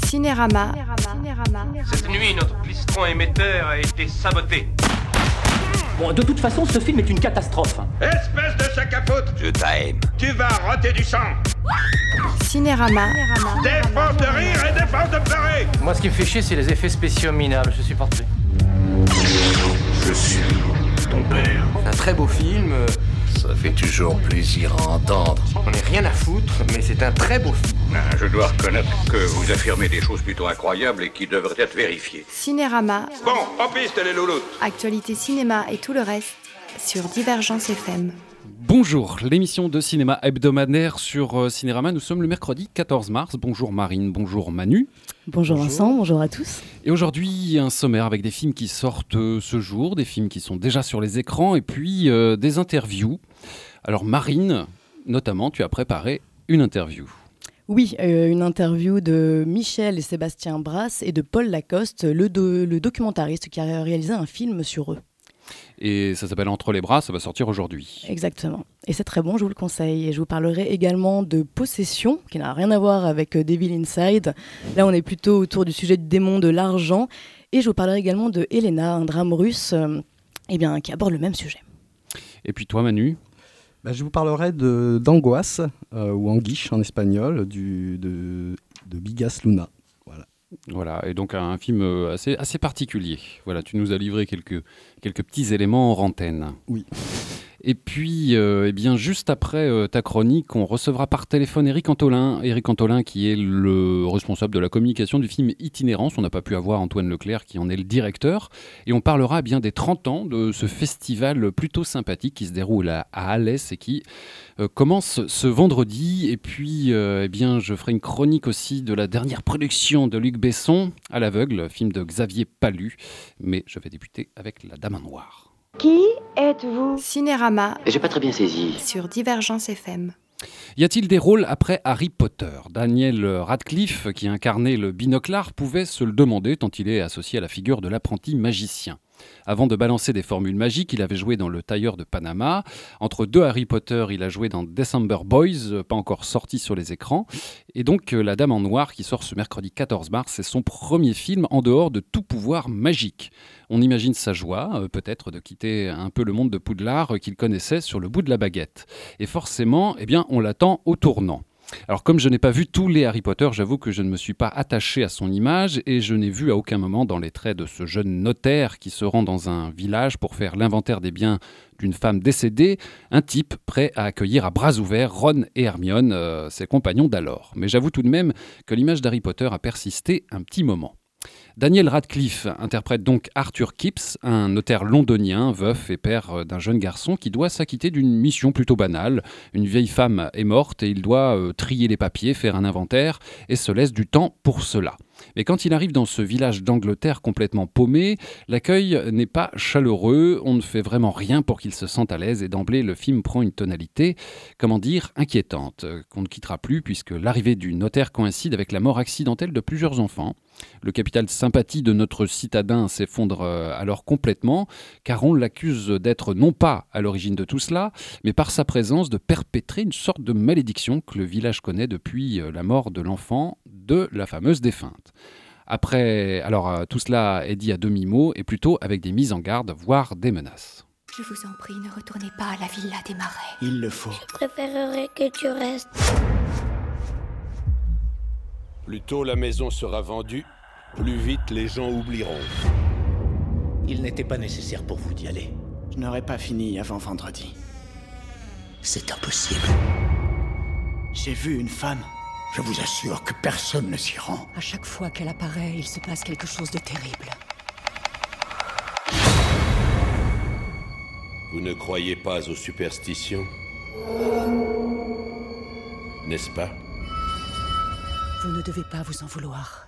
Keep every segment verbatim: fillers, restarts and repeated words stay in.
Cinérama. Cinérama. Cette nuit, notre plistron émetteur a été saboté. Bon, de toute façon, ce film est une catastrophe. Espèce de sac à foutre! Je t'aime. Tu vas roter du sang! Cinérama. Défense de rire et défense de pleurer! Moi, ce qui me fait chier, c'est les effets spéciaux minables. Je supporte plus. Je suis ton père. Un très beau film. Ça fait toujours plaisir à entendre. On n'est rien à foutre, mais c'est un très beau film. Ah, je dois reconnaître que vous affirmez des choses plutôt incroyables et qui devraient être vérifiées. Cinérama. Bon, en piste les louloutes. Actualité cinéma et tout le reste sur Divergence F M. Bonjour, l'émission de cinéma hebdomadaire sur euh, Cinérama. Nous sommes le mercredi quatorze mars. Bonjour Marine, bonjour Manu. Bonjour, bonjour Vincent, bonjour à tous. Et aujourd'hui, un sommaire avec des films qui sortent euh, ce jour, des films qui sont déjà sur les écrans et puis euh, des interviews. Alors Marine, notamment, tu as préparé une interview. Oui, euh, une interview de Michel et Sébastien Brasse et de Paul Lacoste, le, do- le documentariste qui a réalisé un film sur eux. Et ça s'appelle Entre les bras, ça va sortir aujourd'hui. Exactement. Et c'est très bon, je vous le conseille. Et je vous parlerai également de Possession, qui n'a rien à voir avec Devil Inside. Là, on est plutôt autour du sujet du démon de l'argent. Et je vous parlerai également de Elena, un drame russe euh, eh bien, qui aborde le même sujet. Et puis toi, Manu ? Bah, je vous parlerai de, d'Angoisse, euh, ou Anguiche en espagnol, du, de, de Bigas Luna. Voilà. Voilà, et donc un film assez, assez particulier. Voilà, tu nous as livré quelques, quelques petits éléments en antenne. Oui. Et puis, euh, eh bien, juste après euh, ta chronique, on recevra par téléphone Éric Antolin. Éric Antolin qui est le responsable de la communication du film Itinérance. On n'a pas pu avoir Antoine Leclerc qui en est le directeur. Et on parlera eh bien des trente ans de ce festival plutôt sympathique qui se déroule à, à Alès et qui euh, commence ce vendredi. Et puis, euh, eh bien, je ferai une chronique aussi de la dernière production de Luc Besson, À l'aveugle, film de Xavier Palu. Mais je vais débuter avec La Dame en Noir. Qui êtes-vous ? Cinérama. J'ai pas très bien saisi. Sur Divergence F M. Y a-t-il des rôles après Harry Potter ? Daniel Radcliffe, qui incarnait le binoclard, pouvait se le demander tant il est associé à la figure de l'apprenti magicien. Avant de balancer des formules magiques, il avait joué dans Le Tailleur de Panama. Entre deux Harry Potter, il a joué dans December Boys, pas encore sorti sur les écrans. Et donc La Dame en Noir, qui sort ce mercredi quatorze mars, c'est son premier film en dehors de tout pouvoir magique. On imagine sa joie, euh, peut-être, de quitter un peu le monde de Poudlard euh, qu'il connaissait sur le bout de la baguette. Et forcément, eh bien, on l'attend au tournant. Alors comme je n'ai pas vu tous les Harry Potter, j'avoue que je ne me suis pas attaché à son image et je n'ai vu à aucun moment dans les traits de ce jeune notaire qui se rend dans un village pour faire l'inventaire des biens d'une femme décédée, un type prêt à accueillir à bras ouverts Ron et Hermione, euh, ses compagnons d'alors. Mais j'avoue tout de même que l'image d'Harry Potter a persisté un petit moment. Daniel Radcliffe interprète donc Arthur Kipps, un notaire londonien, veuf et père d'un jeune garçon qui doit s'acquitter d'une mission plutôt banale. Une vieille femme est morte et il doit euh, trier les papiers, faire un inventaire et se laisse du temps pour cela. Mais quand il arrive dans ce village d'Angleterre complètement paumé, l'accueil n'est pas chaleureux, on ne fait vraiment rien pour qu'il se sente à l'aise et d'emblée le film prend une tonalité, comment dire, inquiétante, qu'on ne quittera plus puisque l'arrivée du notaire coïncide avec la mort accidentelle de plusieurs enfants. Le capital sympathie de notre citadin s'effondre alors complètement, car on l'accuse d'être non pas à l'origine de tout cela, mais par sa présence de perpétrer une sorte de malédiction que le village connaît depuis la mort de l'enfant de la fameuse défunte. Après, alors tout cela est dit à demi-mot et plutôt avec des mises en garde, voire des menaces. Je vous en prie, ne retournez pas à la villa des Marais. Il le faut. Je préférerais que tu restes. Plus tôt la maison sera vendue, plus vite les gens oublieront. Il n'était pas nécessaire pour vous d'y aller. Je n'aurais pas fini avant vendredi. C'est impossible. J'ai vu une femme. Je vous assure que personne ne s'y rend. À chaque fois qu'elle apparaît, il se passe quelque chose de terrible. Vous ne croyez pas aux superstitions ? N'est-ce pas ? Vous ne devez pas vous en vouloir.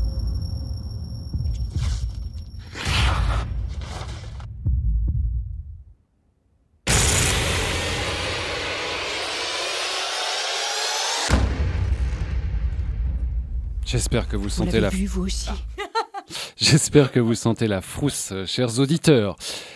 J'espère que vous, vous sentez la... la... Vu, vous aussi. J'espère que vous sentez la frousse, chers auditeurs.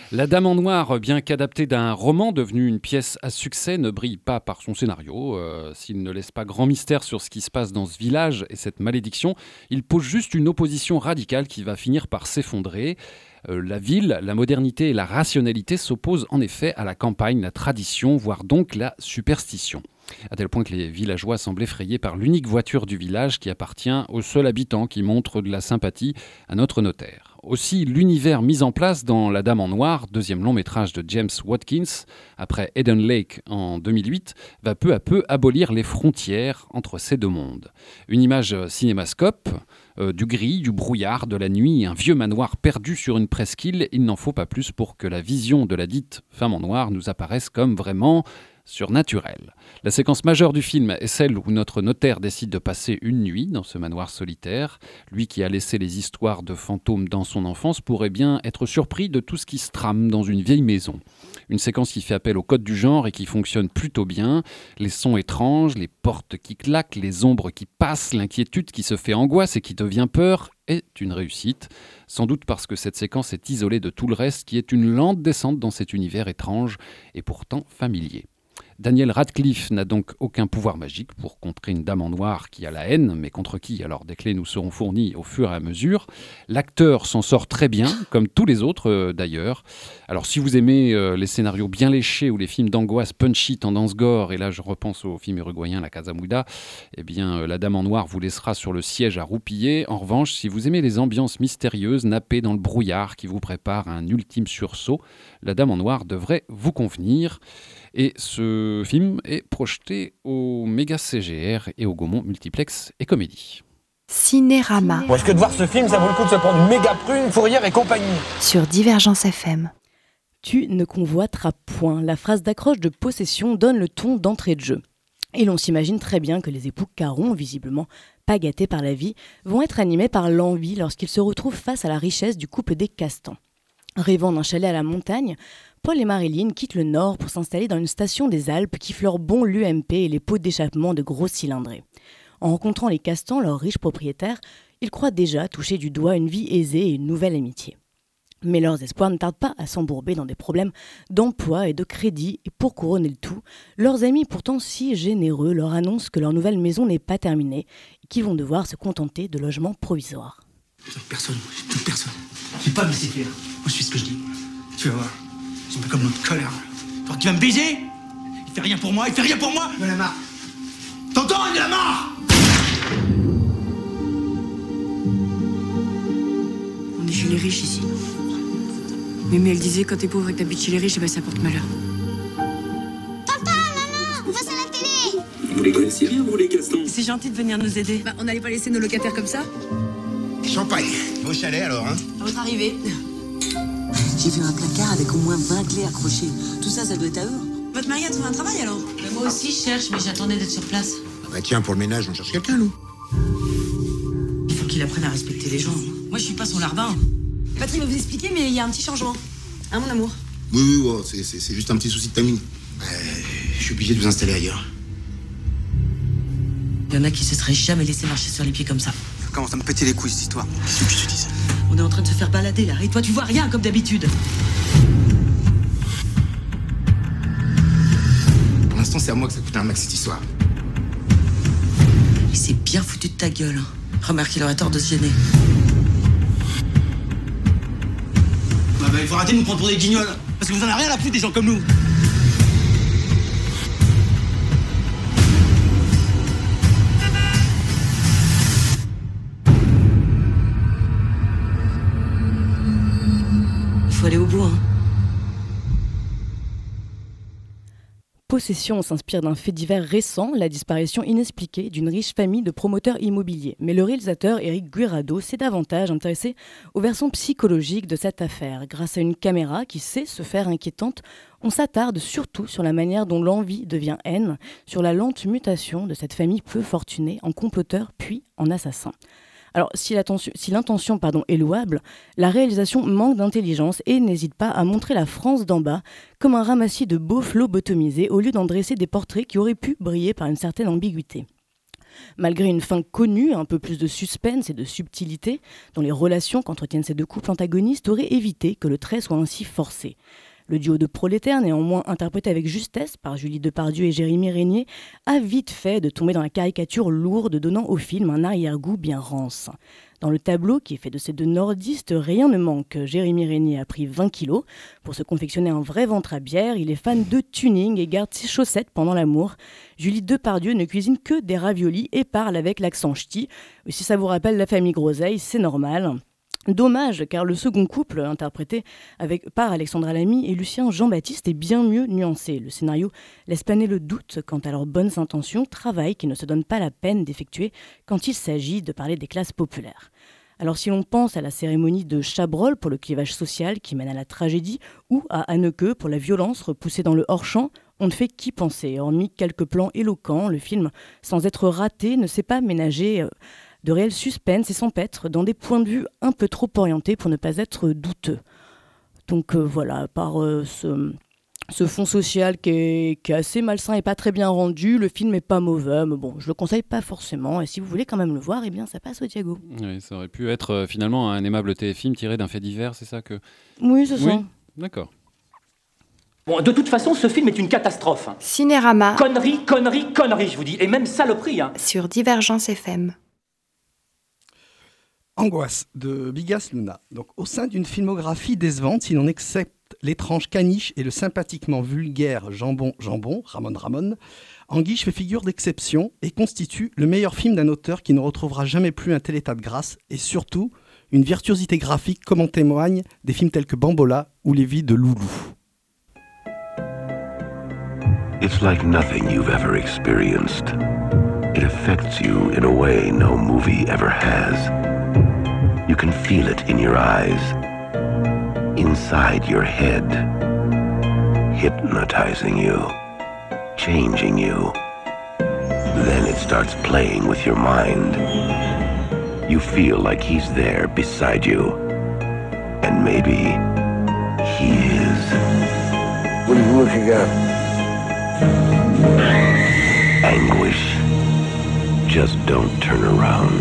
La Dame en Noir, bien qu'adaptée d'un roman devenu une pièce à succès, ne brille pas par son scénario. Euh, s'il ne laisse pas grand mystère sur ce qui se passe dans ce village et cette malédiction, il pose juste une opposition radicale qui va finir par s'effondrer. Euh, la ville, la modernité et la rationalité s'opposent en effet à la campagne, la tradition, voire donc la superstition. À tel point que les villageois semblent effrayés par l'unique voiture du village qui appartient au seul habitant qui montre de la sympathie à notre notaire. Aussi, l'univers mis en place dans La Dame en Noir, deuxième long métrage de James Watkins, après Eden Lake en deux mille huit, va peu à peu abolir les frontières entre ces deux mondes. Une image cinémascope, euh, du gris, du brouillard, de la nuit, un vieux manoir perdu sur une presqu'île, il n'en faut pas plus pour que la vision de la dite femme en noir nous apparaisse comme vraiment surnaturel. La séquence majeure du film est celle où notre notaire décide de passer une nuit dans ce manoir solitaire. Lui qui a laissé les histoires de fantômes dans son enfance pourrait bien être surpris de tout ce qui se trame dans une vieille maison. Une séquence qui fait appel au code du genre et qui fonctionne plutôt bien. Les sons étranges, les portes qui claquent, les ombres qui passent, l'inquiétude qui se fait angoisse et qui devient peur est une réussite. Sans doute parce que cette séquence est isolée de tout le reste qui est une lente descente dans cet univers étrange et pourtant familier. Daniel Radcliffe n'a donc aucun pouvoir magique pour contrer une dame en noir qui a la haine, mais contre qui alors des clés nous seront fournies au fur et à mesure. L'acteur s'en sort très bien, comme tous les autres euh, d'ailleurs. Alors si vous aimez euh, les scénarios bien léchés ou les films d'angoisse punchy, tendance gore, et là je repense au film uruguayen La Casa Muda, eh bien euh, La Dame en Noir vous laissera sur le siège à roupiller. En revanche, si vous aimez les ambiances mystérieuses, nappées dans le brouillard qui vous prépare un ultime sursaut, La Dame en Noir devrait vous convenir. Et ce film est projeté au Méga C G R et au Gaumont Multiplex et Comédie. Cinérama. Bon, est-ce que de voir ce film, ça vaut le coup de se prendre une méga prune, Fourrière et compagnie? Sur Divergence F M. Tu ne convoiteras point. La phrase d'accroche de Possession donne le ton d'entrée de jeu. Et l'on s'imagine très bien que les époux Caron, visiblement pas gâtés par la vie, vont être animés par l'envie lorsqu'ils se retrouvent face à la richesse du couple des Castans. Rêvant d'un chalet à la montagne, Paul et Marilyn quittent le nord pour s'installer dans une station des Alpes qui fleure bon l'U M P et les pots d'échappement de gros cylindrés. En rencontrant les Castans, leurs riches propriétaires, ils croient déjà toucher du doigt une vie aisée et une nouvelle amitié. Mais leurs espoirs ne tardent pas à s'embourber dans des problèmes d'emploi et de crédit, et pour couronner le tout, leurs amis pourtant si généreux leur annoncent que leur nouvelle maison n'est pas terminée et qu'ils vont devoir se contenter de logements provisoires. Personne, toute personne. Je vais pas me laisser faire. Moi je suis ce que je dis. Tu vas voir. C'est pas comme notre connard. Toi qui vas me baiser. Il fait rien pour moi, il fait rien pour moi. Il en a marre. T'entends, il en a marre. On est chez les riches ici. Mémé elle disait quand t'es pauvre et que t'habites chez les riches, eh ben, ça porte malheur. Papa, maman, on passe à la télé. Vous les connaissiez bien, vous les Castans? C'est gentil de venir nous aider. Bah, on n'allait pas laisser nos locataires comme ça. Champagne. Au chalet alors, hein. À votre arrivée. J'ai vu un placard avec au moins vingt clés accrochées. Tout ça, ça doit être à eux. Votre mari a trouvé un travail alors? Mais moi aussi, je cherche, mais j'attendais d'être sur place. Ah bah tiens, pour le ménage, on cherche quelqu'un, nous. Il faut qu'il apprenne à respecter les gens. Moi, je suis pas son larbin. Patrick va vous expliquer, mais il y a un petit changement. Hein, mon amour? Oui, oui, ouais, c'est, c'est, c'est juste un petit souci de timing. Euh, je suis obligé de vous installer ailleurs. Il y en a qui se seraient jamais laissé marcher sur les pieds comme ça. Ça commence à me péter les couilles, cette histoire. Qu'est-ce que je te dis? On est en train de se faire balader, là. Et toi, tu vois rien, comme d'habitude. Pour l'instant, c'est à moi que ça coûte un max, cette histoire. Il s'est bien foutu de ta gueule. Hein. Remarque, il aurait tort de se gêner. Bah, bah, il faut arrêter de nous prendre pour des guignols. Parce que vous en avez rien à foutre des gens comme nous. Faut aller au bout, hein. Possession s'inspire d'un fait divers récent, la disparition inexpliquée d'une riche famille de promoteurs immobiliers. Mais le réalisateur Eric Guirado s'est davantage intéressé aux versions psychologiques de cette affaire. Grâce à une caméra qui sait se faire inquiétante, on s'attarde surtout sur la manière dont l'envie devient haine, sur la lente mutation de cette famille peu fortunée en comploteur puis en assassin. Alors, si, si l'intention pardon, est louable, la réalisation manque d'intelligence et n'hésite pas à montrer la France d'en bas comme un ramassis de beaufs lobotomisés au lieu d'en dresser des portraits qui auraient pu briller par une certaine ambiguïté. Malgré une fin connue, un peu plus de suspense et de subtilité dans les relations qu'entretiennent ces deux couples antagonistes aurait évité que le trait soit ainsi forcé. Le duo de prolétaires, néanmoins interprété avec justesse par Julie Depardieu et Jérémy Régnier, a vite fait de tomber dans la caricature lourde, donnant au film un arrière-goût bien rance. Dans le tableau qui est fait de ces deux nordistes, rien ne manque. Jérémy Régnier a pris vingt kilos. Pour se confectionner un vrai ventre à bière, il est fan de tuning et garde ses chaussettes pendant l'amour. Julie Depardieu ne cuisine que des raviolis et parle avec l'accent ch'ti. Si ça vous rappelle la famille Groseille, c'est normal. Dommage, car le second couple, interprété avec, par Alexandra Lamy et Lucien Jean-Baptiste, est bien mieux nuancé. Le scénario laisse planer le doute quant à leurs bonnes intentions, travail qui ne se donne pas la peine d'effectuer quand il s'agit de parler des classes populaires. Alors si l'on pense à la cérémonie de Chabrol pour le clivage social qui mène à la tragédie, ou à Haneke pour la violence repoussée dans le hors-champ, on ne fait qu'y penser. Hormis quelques plans éloquents, le film, sans être raté, ne s'est pas ménagé euh, de réel suspense et s'empêtre dans des points de vue un peu trop orientés pour ne pas être douteux. Donc euh, voilà, par euh, ce, ce fond social qui est, qui est assez malsain et pas très bien rendu, le film est pas mauvais, mais bon, je le conseille pas forcément, et si vous voulez quand même le voir, eh bien ça passe au Diago. Oui, ça aurait pu être euh, finalement un aimable téléfilm tiré d'un fait divers, c'est ça que... Oui, c'est ça. Oui, d'accord. Bon, de toute façon, ce film est une catastrophe. Cinérama. Connerie, connerie, connerie, je vous dis. Et même saloperie, hein. Sur Divergence F M. Angoisse de Bigas Luna. Donc, au sein d'une filmographie décevante, si l'on accepte l'étrange caniche et le sympathiquement vulgaire Jambon Jambon, Ramon Ramon, Anguiche fait figure d'exception et constitue le meilleur film d'un auteur qui ne retrouvera jamais plus un tel état de grâce et surtout une virtuosité graphique comme en témoignent des films tels que Bambola ou Les Vies de Loulou. It's like nothing you've ever experienced. It affects you in a way no movie ever has. You can feel it in your eyes, inside your head, hypnotizing you, changing you. Then it starts playing with your mind. You feel like he's there beside you. And maybe he is. What are you looking at? Anguish. Just don't turn around.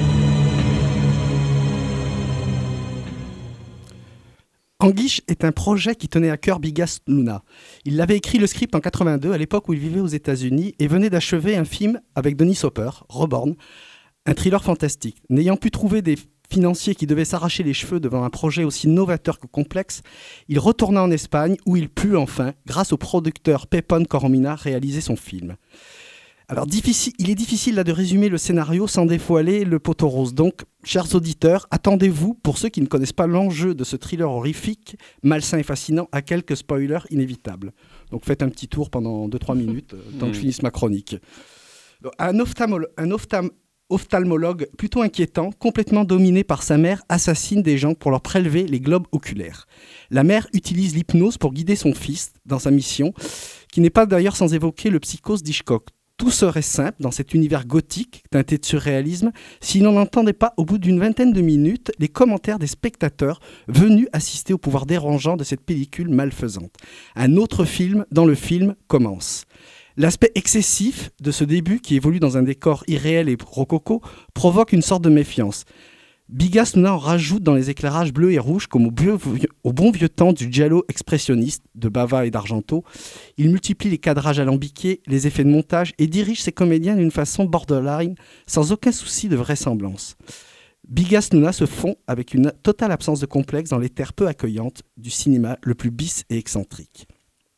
Anguiche est un projet qui tenait à cœur Bigas Luna. Il avait écrit le script en quatre-vingt-deux, à l'époque où il vivait aux États-Unis, et venait d'achever un film avec Dennis Hopper, Reborn, un thriller fantastique. N'ayant pu trouver des financiers qui devaient s'arracher les cheveux devant un projet aussi novateur que complexe, il retourna en Espagne où il put enfin, grâce au producteur Pepón Coromina, réaliser son film. Alors, difficile, il est difficile là de résumer le scénario sans dévoiler le poteau rose. Donc, chers auditeurs, attendez-vous, pour ceux qui ne connaissent pas l'enjeu de ce thriller horrifique, malsain et fascinant, à quelques spoilers inévitables. Donc, faites un petit tour pendant deux trois minutes, euh, tant que je finisse ma chronique. Donc, un ophtalmologue, un ophtam- ophtalmologue plutôt inquiétant, complètement dominé par sa mère, assassine des gens pour leur prélever les globes oculaires. La mère utilise l'hypnose pour guider son fils dans sa mission, qui n'est pas d'ailleurs sans évoquer le psychose d'Hitchcock. Tout serait simple dans cet univers gothique, teinté de surréalisme, si l'on n'entendait pas, au bout d'une vingtaine de minutes, les commentaires des spectateurs venus assister au pouvoir dérangeant de cette pellicule malfaisante. Un autre film dans le film commence. L'aspect excessif de ce début, qui évolue dans un décor irréel et rococo, provoque une sorte de méfiance. Bigas Luna en rajoute dans les éclairages bleus et rouges comme au, vieux, au bon vieux temps du giallo expressionniste de Bava et d'Argento. Il multiplie les cadrages alambiqués, les effets de montage et dirige ses comédiens d'une façon borderline sans aucun souci de vraisemblance. Bigas Luna se fond avec une totale absence de complexe dans les terres peu accueillantes du cinéma le plus bis et excentrique.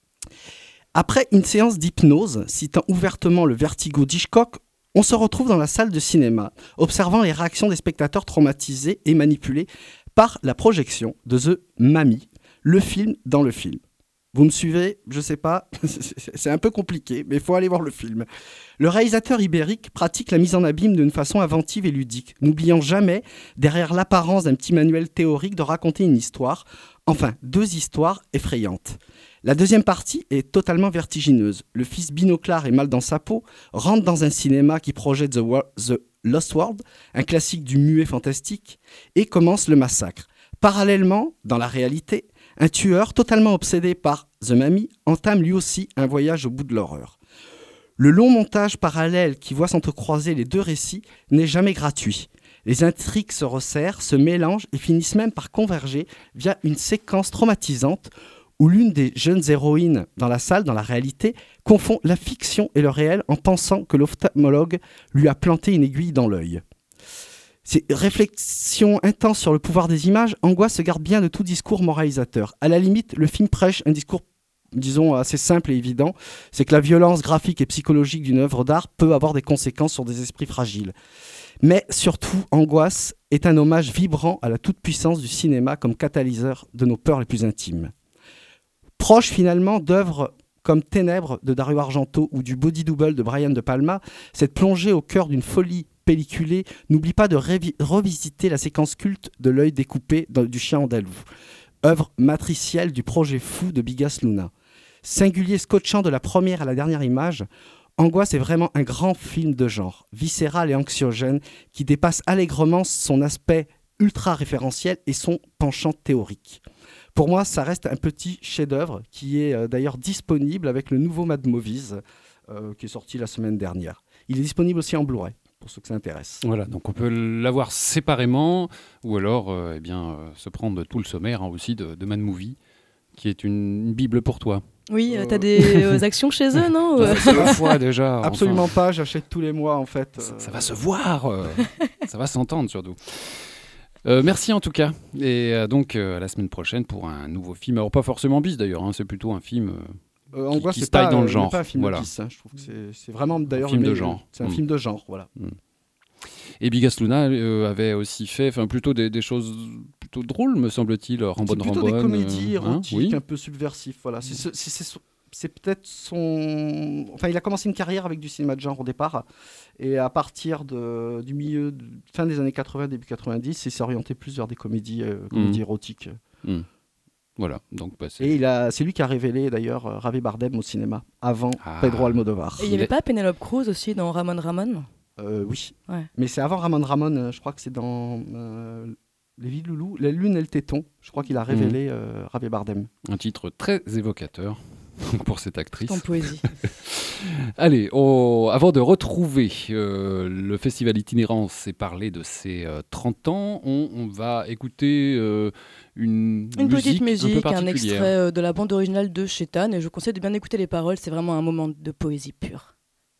Après une séance d'hypnose citant ouvertement le vertigo d'Hitchcock, on se retrouve dans la salle de cinéma, observant les réactions des spectateurs traumatisés et manipulés par la projection de The Mummy, le film dans le film. Vous me suivez ? Je sais pas, c'est un peu compliqué, mais il faut aller voir le film. Le réalisateur ibérique pratique la mise en abîme d'une façon inventive et ludique, n'oubliant jamais, derrière l'apparence d'un petit manuel théorique, de raconter une histoire, enfin deux histoires effrayantes. La deuxième partie est totalement vertigineuse. Le fils binoclard et mal dans sa peau rentre dans un cinéma qui projette The, War- The Lost World, un classique du muet fantastique, et commence le massacre. Parallèlement, dans la réalité, un tueur totalement obsédé par The Mummy entame lui aussi un voyage au bout de l'horreur. Le long montage parallèle qui voit s'entrecroiser les deux récits n'est jamais gratuit. Les intrigues se resserrent, se mélangent et finissent même par converger via une séquence traumatisante où l'une des jeunes héroïnes dans la salle, dans la réalité, confond la fiction et le réel en pensant que l'ophtalmologue lui a planté une aiguille dans l'œil. Ces réflexions intenses sur le pouvoir des images, Angoisse se garde bien de tout discours moralisateur. À la limite, le film prêche un discours, disons, assez simple et évident, c'est que la violence graphique et psychologique d'une œuvre d'art peut avoir des conséquences sur des esprits fragiles. Mais surtout, Angoisse est un hommage vibrant à la toute-puissance du cinéma comme catalyseur de nos peurs les plus intimes. Proche finalement d'œuvres comme Ténèbres de Dario Argento ou du Body Double de Brian De Palma, cette plongée au cœur d'une folie pelliculée n'oublie pas de révi- revisiter la séquence culte de l'œil découpé dans, du chien andalou, œuvre matricielle du projet fou de Bigas Luna. Singulier scotchant de la première à la dernière image, Angoisse est vraiment un grand film de genre, viscéral et anxiogène, qui dépasse allègrement son aspect ultra-référentiel et son penchant théorique. Pour moi, ça reste un petit chef-d'œuvre qui est euh, d'ailleurs disponible avec le nouveau Mad Movies euh, qui est sorti la semaine dernière. Il est disponible aussi en Blu-ray, pour ceux que ça intéresse. Voilà, donc on peut l'avoir séparément ou alors euh, eh bien, euh, se prendre tout le sommaire hein, aussi de, de Mad Movie, qui est une, une bible pour toi. Oui, euh, t'as des euh, actions chez eux, non? C'est la fois déjà. Absolument enfin. pas, j'achète tous les mois en fait. Ça, ça va se voir, euh, ça va s'entendre surtout. Euh, merci en tout cas, et euh, donc euh, à la semaine prochaine pour un nouveau film. Alors pas forcément bis d'ailleurs, hein, c'est plutôt un film euh, euh, Angoisse, qui, qui se pas, taille dans euh, le genre. C'est pas un film voilà. bis, hein, je trouve que c'est, c'est vraiment d'ailleurs un film le de meilleur. genre. C'est un mmh. film de genre, voilà. Mmh. Et Bigas Luna euh, avait aussi fait, enfin plutôt des, des choses plutôt drôles, me semble-t-il, Rambonne C'est plutôt Rambonne. des comédies euh, érotiques, hein, oui. un peu subversives, voilà. C'est, c'est, c'est, c'est, c'est peut-être son... Enfin, il a commencé une carrière avec du cinéma de genre au départ, et à partir de, du milieu, de, fin des années quatre-vingts, début quatre-vingt-dix, il s'est orienté plus vers des comédies, euh, comédies mmh. érotiques. Mmh. Voilà. Donc, bah, c'est... Et il a, c'est lui qui a révélé d'ailleurs euh, Javier Bardem au cinéma, avant ah. Pedro Almodovar. Et il n'y avait est... pas Penelope Cruz aussi dans Ramon Ramon? euh, Oui, ouais. Mais c'est avant Ramon Ramon, euh, je crois que c'est dans... Euh, Les Vies de Loulou, La Lune et le Téton, je crois qu'il a révélé mmh. euh, Javier Bardem. Un titre très évocateur pour cette actrice. En poésie. Allez, oh, avant de retrouver euh, le festival Itinérance et parler de ses euh, trente ans, on, on va écouter euh, une, une musique petite musique, un, peu un extrait euh, de la bande originale de Chétan, et je vous conseille de bien écouter les paroles, c'est vraiment un moment de poésie pure.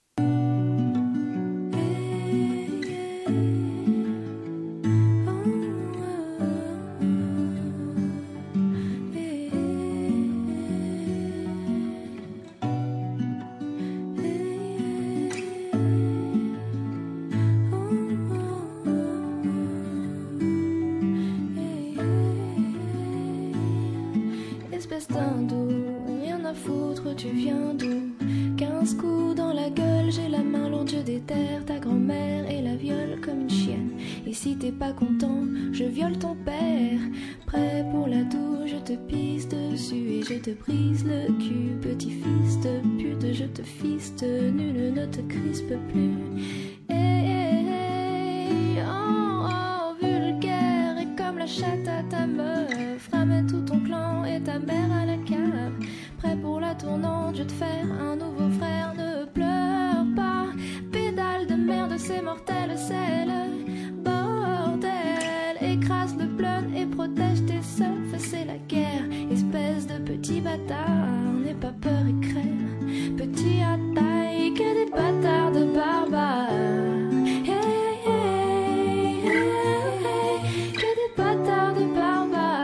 Tu viens d'où? Quinze coups dans la gueule, j'ai la main lourde, je déterre ta grand-mère et la viole comme une chienne. Et si t'es pas content, je viole ton père. Prêt pour la douche, je te pisse dessus et je te brise le cul. Petit fils de pute, je te fiste, nul ne te crispe plus. Hey, hey, hey, oh, oh, vulgaire et comme la chatte à ta meuf. Ramène tout ton clan et ta mère à la cave. Prêt pour la tournante, je te faire un nouveau frère. Ne pleure pas, pédale de merde, c'est mortel, c'est le bordel. Écrase le plun et protège tes seufs, c'est la guerre. Espèce de petit bâtard, n'aie pas peur et crève. Petit à taille, que des bâtards de barbares. Hey, hey, hey, hey, que des bâtards de barbares.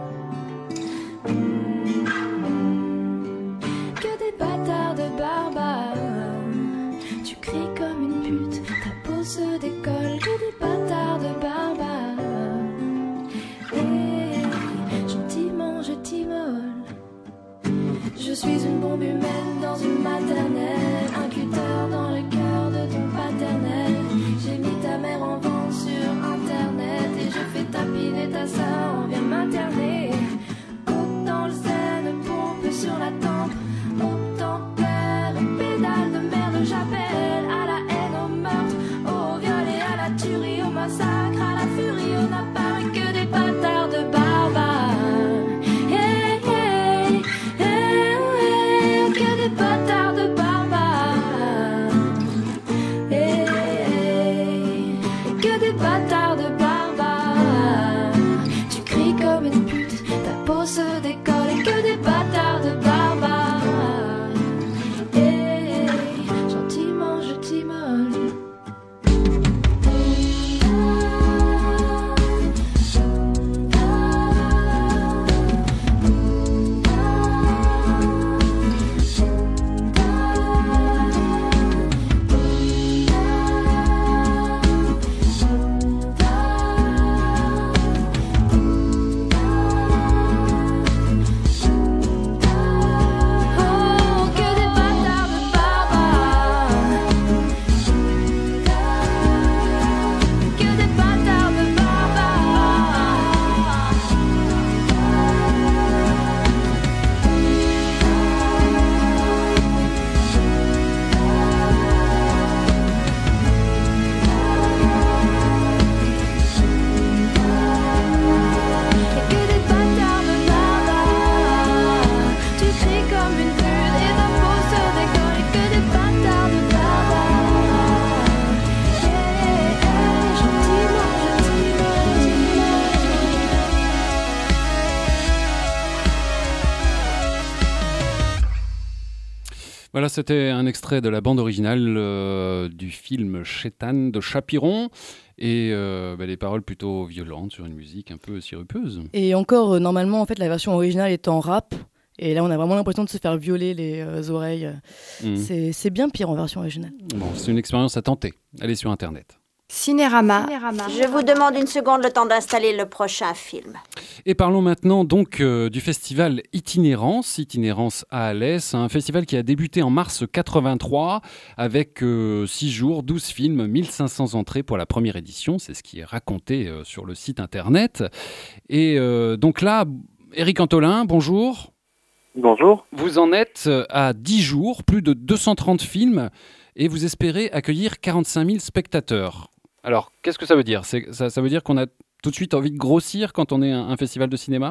Bâtard de barbare, tu cries comme une pute, ta peau se décolle, que des bâtards de barbare. Et gentiment je t'immole, je suis une bombe humaine dans une maternelle, un cutter dans le cœur de ton paternel. J'ai mis ta mère en vente sur internet et je fais tapiner ta sœur, viens m'interner. Côte dans le zen, pompe sur la tempe. Pédale de merde, j'appelle à la haine, au meurtre, au viol et à la tuerie, au massacre, à la furie, on n'apparaît que des bâtards de barbares. Hey, hey, hey, hey, que des bâtards de barbares. Voilà, c'était un extrait de la bande originale euh, du film Chétan de Chapiron. Et euh, bah, les paroles plutôt violentes sur une musique un peu sirupeuse. Et encore, euh, normalement, en fait, la version originale est en rap. Et là, on a vraiment l'impression de se faire violer les euh, oreilles. Mmh. C'est, c'est bien pire en version originale. Bon, c'est une expérience à tenter. Allez sur Internet. Cinérama. Cinérama. Je vous demande une seconde le temps d'installer le prochain film. Et parlons maintenant donc euh, du festival Itinérance, Itinérance à Alès, un festival qui a débuté en mars quatre-vingt-trois avec euh, six jours, douze films, mille cinq cents entrées pour la première édition, c'est ce qui est raconté euh, sur le site internet. Et euh, donc là, Éric Antolin, bonjour. Bonjour. Vous en êtes à dix jours, plus de deux cent trente films, et vous espérez accueillir quarante-cinq mille spectateurs. Alors, qu'est-ce que ça veut dire ? C'est, ça, ça veut dire qu'on a tout de suite envie de grossir quand on est un, un festival de cinéma ?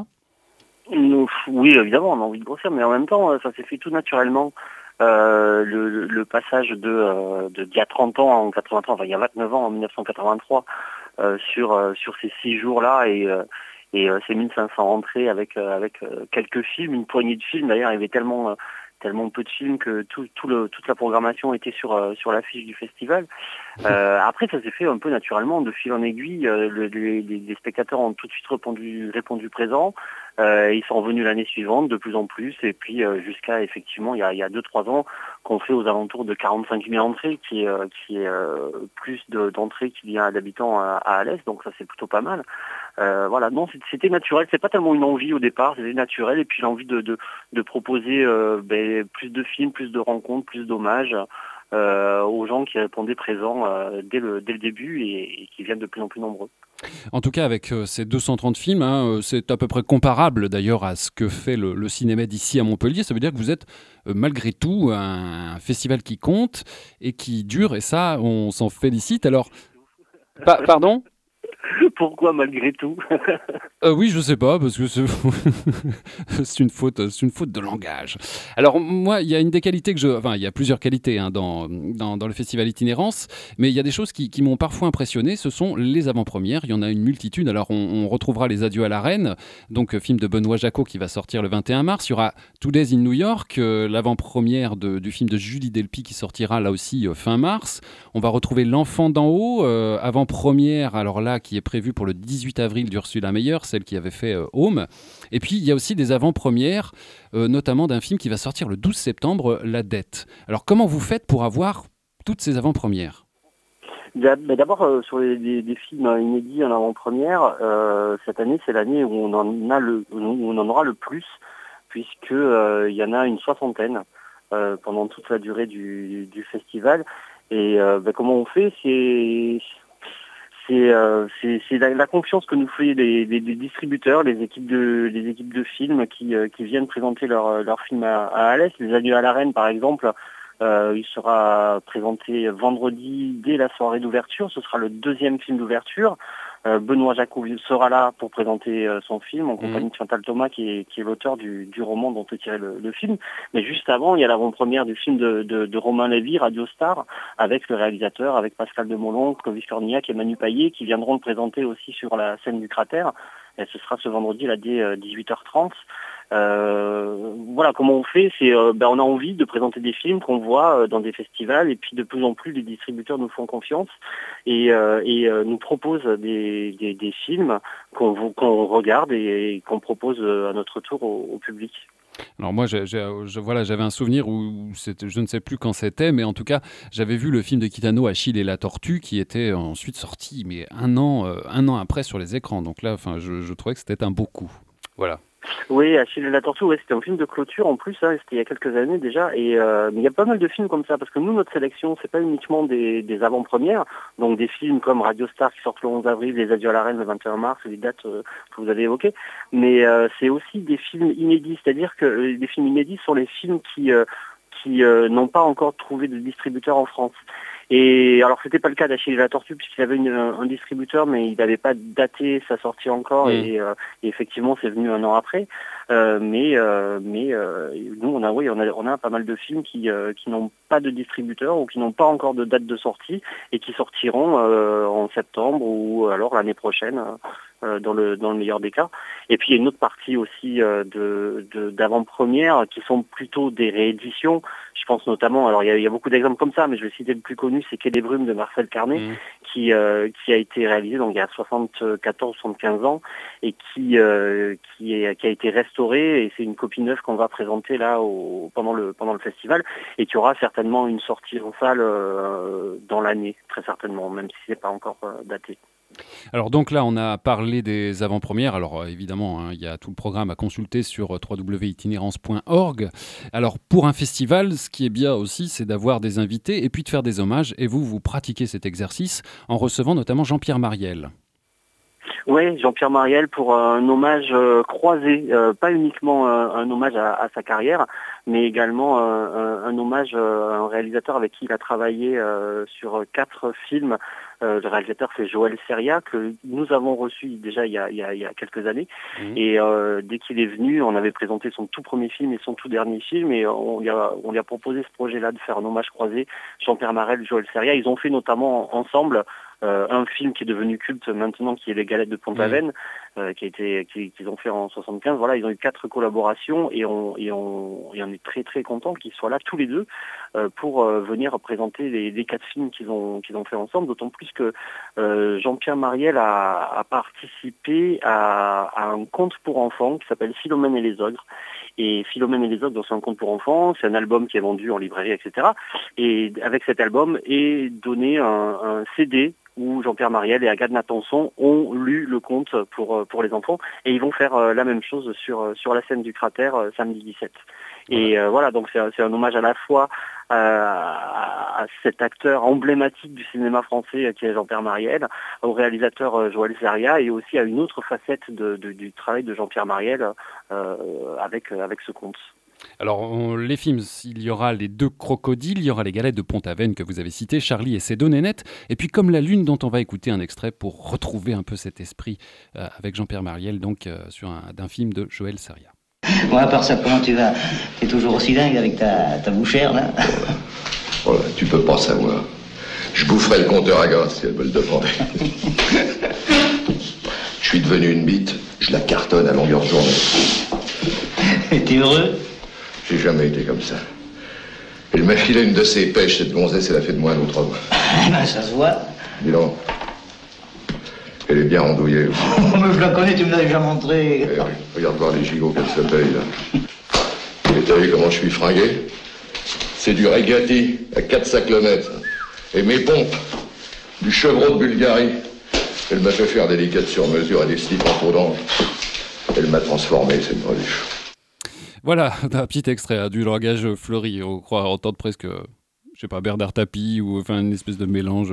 Oui, évidemment, on a envie de grossir, mais en même temps, ça s'est fait tout naturellement. Euh, le, le passage de, euh, de d'il y a trente ans en quatre-vingt-trois, enfin il y a vingt-neuf ans en dix-neuf cent quatre-vingt-trois, euh, sur, euh, sur ces six jours-là, et... Euh, Et euh, ces mille cinq cents entrées avec euh, avec euh, quelques films, une poignée de films. D'ailleurs, il y avait tellement euh, tellement peu de films que tout, tout le, toute la programmation était sur euh, sur l'affiche du festival. Euh, après, ça s'est fait un peu naturellement, de fil en aiguille. Euh, le, les, les spectateurs ont tout de suite répondu répondu présent. Euh, ils sont revenus l'année suivante de plus en plus, et puis euh, jusqu'à effectivement il y a il y a deux trois ans qu'on fait aux alentours de quarante-cinq mille entrées, qui est euh, qui est euh, plus de, d'entrées qu'il y a d'habitants à, à Alès, donc ça c'est plutôt pas mal. Euh, voilà, non, c'était naturel, c'est pas tellement une envie au départ, c'était naturel, et puis l'envie de de, de proposer euh, ben, plus de films, plus de rencontres, plus d'hommages euh, aux gens qui répondaient présents euh, dès le dès le début et, et qui viennent de plus en plus nombreux. En tout cas, avec euh, ces deux cent trente films, hein, c'est à peu près comparable d'ailleurs à ce que fait le, le Cinémed ici à Montpellier. Ça veut dire que vous êtes euh, malgré tout un, un festival qui compte et qui dure, et ça, on s'en félicite. Alors, pa- pardon ? Pourquoi malgré tout ? euh, Oui, je sais pas, parce que c'est... c'est une faute, c'est une faute de langage. Alors moi, il y a une des qualités que je, enfin, il y a plusieurs qualités hein, dans, dans dans le festival Itinérance, mais il y a des choses qui, qui m'ont parfois impressionné. Ce sont les avant-premières. Il y en a une multitude. Alors on, on retrouvera Les Adieux à la Reine, donc film de Benoît Jacot qui va sortir le vingt et un mars. Il y aura Two Days in New York, euh, l'avant-première de, du film de Julie Delpy qui sortira là aussi euh, fin mars. On va retrouver L'Enfant d'en haut, euh, avant-première. Alors là, qui est prévue pour le dix-huit avril d'Ursula Meyer, celle qui avait fait euh, Home. Et puis, il y a aussi des avant-premières, euh, notamment d'un film qui va sortir le douze septembre, La Dette. Alors, comment vous faites pour avoir toutes ces avant-premières ? D'abord, euh, sur les, les, les films inédits en avant-première, euh, cette année, c'est l'année où on en a le, où on en aura le plus, puisque euh, il y en a une soixantaine euh, pendant toute la durée du, du festival. Et euh, ben, comment on fait ? C'est C'est, euh, c'est, c'est la, la confiance que nous font les, les, les distributeurs, les équipes de, les équipes de films qui, euh, qui viennent présenter leur, leur film à, à Alès. Les Adieux à la Reine, par exemple, euh, il sera présenté vendredi dès la soirée d'ouverture. Ce sera le deuxième film d'ouverture. Euh, Benoît Jacot sera là pour présenter euh, son film en compagnie de Chantal Thomas, qui est, qui est l'auteur du, du roman dont est tiré le, le film. Mais juste avant, il y a l'avant-première du film de, de, de Romain Lévy, Radio Star, avec le réalisateur, avec Pascal Demolon, Clovis Cornillac et Manu Payet, qui viendront le présenter aussi sur la scène du Cratère. Et ce sera ce vendredi là dès dix-huit heures trente. Euh, voilà comment on fait, c'est euh, ben, on a envie de présenter des films qu'on voit euh, dans des festivals, et puis de plus en plus les distributeurs nous font confiance et, euh, et euh, nous proposent des, des, des films qu'on, qu'on regarde et, et qu'on propose à notre tour au, au public. Alors moi, j'ai, j'ai, je, voilà, j'avais un souvenir où c'était, je ne sais plus quand c'était, mais en tout cas, j'avais vu le film de Kitano, Achille et la Tortue, qui était ensuite sorti, mais un an, euh, un an après sur les écrans. Donc là, enfin, je, je trouvais que c'était un beau coup. Voilà. Oui, Achille et la Tortue, ouais, c'était un film de clôture en plus, hein, c'était il y a quelques années déjà, et euh, mais il y a pas mal de films comme ça, parce que nous, notre sélection, c'est pas uniquement des, des avant-premières, donc des films comme Radio Star qui sortent le onze avril, Les Adieux à la Reine le vingt et un mars, les dates euh, que vous avez évoquées, mais euh, c'est aussi des films inédits, c'est-à-dire que euh, les films inédits sont les films qui, euh, qui euh, n'ont pas encore trouvé de distributeur en France. Et alors c'était pas le cas d'Achille et la Tortue puisqu'il avait une, un distributeur, mais il n'avait pas daté sa sortie encore. mmh. et, euh, et effectivement c'est venu un an après. Euh, mais euh, mais euh, nous, on a, oui, on a, on a pas mal de films qui, euh, qui n'ont pas de distributeur ou qui n'ont pas encore de date de sortie et qui sortiront euh, en septembre ou alors l'année prochaine. Euh, dans le dans le meilleur des cas. Et puis il y a une autre partie aussi euh, de, de d'avant-premières qui sont plutôt des rééditions. Je pense notamment, alors il y a, il y a beaucoup d'exemples comme ça, mais je vais citer le plus connu, c'est Quai des Brumes de Marcel Carné, mmh. qui euh, qui a été réalisé donc il y a soixante-quatorze soixante-quinze ans et qui euh, qui est qui a été restauré et c'est une copie neuve qu'on va présenter là au, pendant le pendant le festival et qui aura certainement une sortie en salle euh, dans l'année, très certainement, même si c'est pas encore euh, daté. Alors donc là, on a parlé des avant-premières. Alors euh, évidemment, hein, il y a tout le programme à consulter sur w w w point itinérance point org. Alors pour un festival, ce qui est bien aussi, c'est d'avoir des invités et puis de faire des hommages. Et vous, vous pratiquez cet exercice en recevant notamment Jean-Pierre Marielle. Oui, Jean-Pierre Marielle pour un hommage euh, croisé, euh, pas uniquement euh, un hommage à, à sa carrière, mais également euh, un, un hommage euh, à un réalisateur avec qui il a travaillé euh, sur quatre films. Euh, le réalisateur, c'est Joël Seria, que nous avons reçu déjà il y a, il y a, il y a quelques années. Mmh. Et euh, dès qu'il est venu, on avait présenté son tout premier film et son tout dernier film, et on lui a, on lui a proposé ce projet-là de faire un hommage croisé, Jean-Pierre Marielle, Joël Seria. Ils ont fait notamment ensemble Euh, un film qui est devenu culte maintenant, qui est Les Galettes de Pont-Aven, mmh. euh, qui a été, qui, qu'ils ont fait en soixante-quinze. Voilà, ils ont eu quatre collaborations et on, et on, et on est très très content qu'ils soient là tous les deux euh, pour euh, venir présenter les, les quatre films qu'ils ont, qu'ils ont fait ensemble. D'autant plus que euh, Jean-Pierre Marielle a, a participé à, à un conte pour enfants qui s'appelle Philomène et les ogres. Et Philomène et les ogres, c'est un conte pour enfants, c'est un album qui est vendu en librairie, et cetera. Et avec cet album est donné un, un C D où Jean-Pierre Marielle et Agathe Natanson ont lu le conte pour pour les enfants, et ils vont faire euh, la même chose sur sur la scène du cratère euh, samedi dix-sept. Et euh, voilà, donc c'est un, c'est un hommage à la fois à, à, à cet acteur emblématique du cinéma français euh, qui est Jean-Pierre Marielle, au réalisateur euh, Joël Seria, et aussi à une autre facette de, de, du travail de Jean-Pierre Marielle euh, avec euh, avec ce conte. Alors, on, les films, il y aura les deux crocodiles, il y aura les galettes de Pont-Aven que vous avez citées, Charlie et ses deux nénettes, et puis Comme la lune, dont on va écouter un extrait pour retrouver un peu cet esprit euh, avec Jean-Pierre Marielle, donc euh, sur un, d'un film de Joël Seria. Bon, à part ça, comment tu vas? T'es toujours aussi dingue avec ta, ta bouchère, là? Voilà, tu peux pas savoir. Je boufferai le compteur à gaz si elle veut le demander. Je suis devenu une bite, je la cartonne à longueur de journée. T'es heureux? J'ai jamais été comme ça. Elle m'a filé une de ses pêches, cette gonzesse, elle a fait de moi un autre homme. Ah ben, ça se voit. Dis donc. Elle est bien rondouillée aussi. Oh, mais je la connais, tu me l'as déjà montré. Eh, regarde voir les gigots qu'elle se paye, là. Et t'as vu comment je suis fringué? C'est du Regatti à quatre sacs le mètre. Et mes pompes, du chevreau de Bulgarie. Elle m'a fait faire des liquettes sur mesure à des slips en peau d'ange. Elle m'a transformé, cette breluche. Voilà, un petit extrait hein, du langage fleuri. On croit entendre presque, je sais pas, Bernard Tapie ou enfin une espèce de mélange.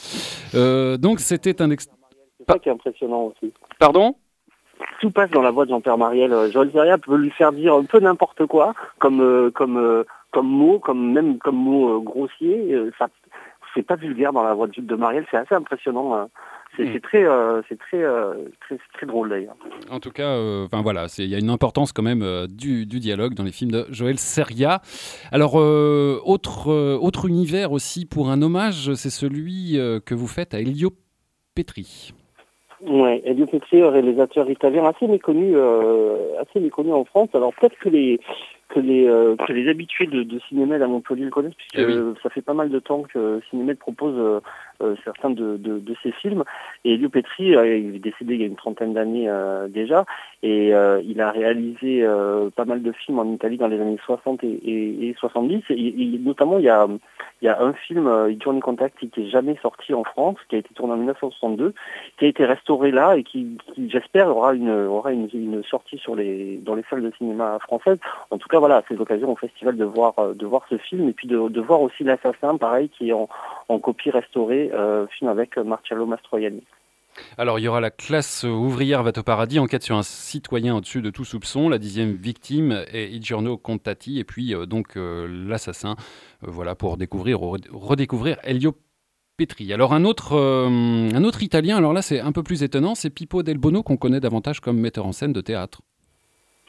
Euh, donc c'était un extrait. C'est ça qui est impressionnant aussi. Pardon ? Tout passe dans la voix de Jean-Pierre Marielle. Joël Seria peut lui faire dire un peu n'importe quoi, comme euh, comme euh, comme mot, comme même comme mot euh, grossier. Euh, ça, c'est pas vulgaire dans la voix de, de Marielle. C'est assez impressionnant. Hein. C'est, mmh. c'est très, euh, c'est très, euh, très, très drôle d'ailleurs. En tout cas, enfin euh, voilà, il y a une importance quand même euh, du, du dialogue dans les films de Joël Seria. Alors, euh, autre, euh, autre univers aussi pour un hommage, c'est celui euh, que vous faites à Elio Petri. Ouais, Elio Petri, réalisateur italien assez méconnu, euh, assez méconnu en France. Alors peut-être que les que les euh, que les habitués de, de Cinémed à Montpellier le connaissent, puisque eh oui. ça fait pas mal de temps que Cinémed propose euh, euh, certains de, de, de ses films. Et Elio Petri, euh, il est décédé il y a une trentaine d'années euh, déjà, et euh, il a réalisé euh, pas mal de films en Italie dans les années soixante et, et, et soixante-dix. Et, et notamment, il y a il y a un film, euh, I Giorni Contatti, qui est jamais sorti en France, qui a été tourné en dix-neuf cent soixante-deux, qui a été restauré là et qui, qui j'espère, aura une aura une, une sortie sur les dans les salles de cinéma françaises. En tout cas, voilà, c'est l'occasion au festival de voir de voir ce film et puis de, de voir aussi L'Assassin, pareil, qui est en, en copie restaurée, euh, film avec Marcello Mastroianni. Alors, il y aura La classe ouvrière va au paradis, enquête sur un citoyen au-dessus de tout soupçon, la dixième victime est I Giorno Contatti, et puis euh, donc euh, L'Assassin, euh, voilà, pour découvrir, redécouvrir Elio Petri. Alors, un autre, euh, un autre Italien, alors là, c'est un peu plus étonnant, c'est Pippo Del Bono, qu'on connaît davantage comme metteur en scène de théâtre.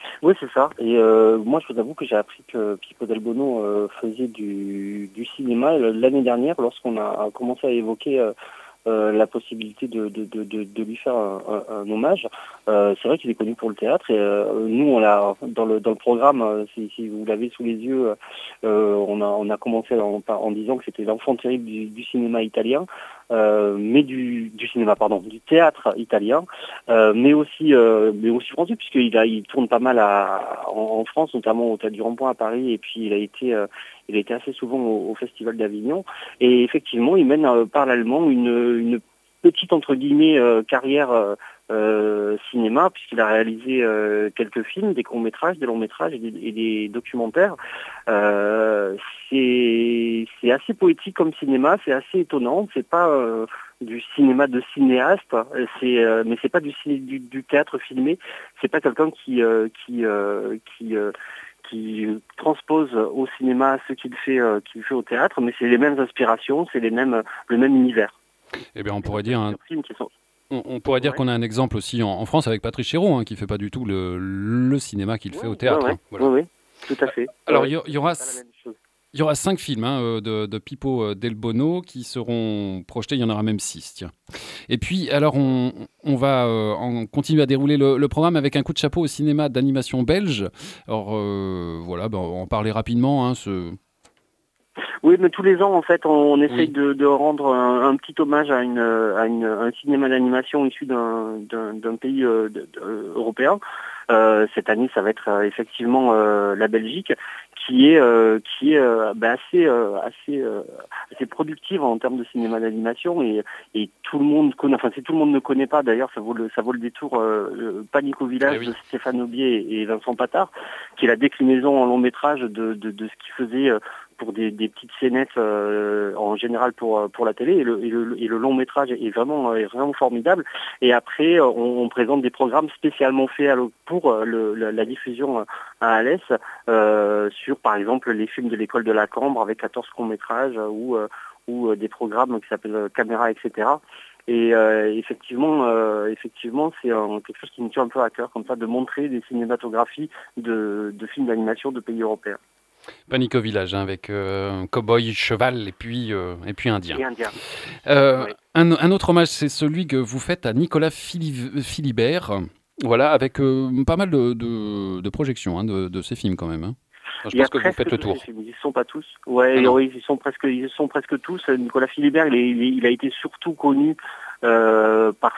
Oui, c'est ça. Et euh, moi, je vous avoue que j'ai appris que Pippo Del Bono euh, faisait du, du cinéma l'année dernière, lorsqu'on a commencé à évoquer euh, euh, la possibilité de, de, de, de, de lui faire un, un, un hommage. Euh, c'est vrai qu'il est connu pour le théâtre. Et euh, nous, on l'a dans le dans le programme. Euh, si, si vous l'avez sous les yeux, euh, on a on a commencé en, en disant que c'était l'enfant terrible du, du cinéma italien. Euh, mais du, du cinéma, pardon, du théâtre italien, euh, mais aussi, euh, mais aussi français, puisqu'il a, il tourne pas mal à, en, en France, notamment au Théâtre du Rond-Point à Paris, et puis il a été, euh, il a été assez souvent au, au Festival d'Avignon, et effectivement, il mène euh, parallèlement une, une petite entre guillemets euh, carrière euh, euh, cinéma, puisqu'il a réalisé euh, quelques films, des courts métrages, des longs métrages et des, et des documentaires. Euh, c'est c'est assez poétique comme cinéma, c'est assez étonnant. C'est pas euh, du cinéma de cinéaste, c'est euh, mais c'est pas du, du du théâtre filmé. C'est pas quelqu'un qui euh, qui euh, qui euh, qui transpose au cinéma ce qu'il fait euh, qu'il fait au théâtre, mais c'est les mêmes inspirations, c'est les mêmes le même univers. Eh bien, on pourrait dire un... sont... on, on pourrait dire ouais. qu'on a un exemple aussi en, en France avec Patrice Chéreau, hein, qui fait pas du tout le, le cinéma qu'il ouais, fait au théâtre. Oui, hein, voilà. ouais, ouais, tout à fait. Alors, il ouais, y, y aura... Il y aura cinq films hein, de, de Pippo Del Bono qui seront projetés, il y en aura même six. Tiens. Et puis, alors, on, on va euh, en continuer à dérouler le, le programme avec un coup de chapeau au cinéma d'animation belge. Alors, euh, voilà, ben, on va en parler rapidement. Hein, ce... Oui, mais tous les ans, en fait, on, on essaye oui. de, de rendre un, un petit hommage à, une, à une, un cinéma d'animation issu d'un, d'un, d'un pays euh, de, de, européen. Euh, cette année, ça va être euh, effectivement euh, la Belgique, qui est euh, qui est euh, bah, assez euh, assez euh, assez productive en termes de cinéma d'animation et et tout le monde connaît. Enfin, si tout le monde ne connaît pas, d'ailleurs, ça vaut le ça vaut le détour. Euh, Panique au village eh oui. de Stéphane Aubier et Vincent Patard, qui est la déclinaison en long métrage de de, de ce qu'il faisait. Euh, pour des, des petites scénettes euh, en général pour pour la télé et le, et le, et le long métrage est vraiment est vraiment formidable. Et après on, on présente des programmes spécialement faits pour le, la, la diffusion à Alès euh, sur par exemple les films de l'école de la Cambre avec quatorze courts métrages ou ou des programmes qui s'appellent Caméra, et cetera. Et euh, effectivement, euh, effectivement, c'est un, quelque chose qui me tient un peu à cœur, comme ça, de montrer des cinématographies de, de films d'animation de pays européens. Panique au village, hein, avec euh, cow-boy, cheval et puis, euh, et puis indien. Et indien. Euh, oui. un, un autre hommage, c'est celui que vous faites à Nicolas Phili- Philibert, voilà, avec euh, pas mal de, de, de projections hein, de, de ces films quand même. Hein. Enfin, je pense que vous faites le tour. Ils ne sont pas tous. Ouais, ah oui, ils sont presque, ils sont presque tous. Nicolas Philibert, il, est, il a été surtout connu euh, parce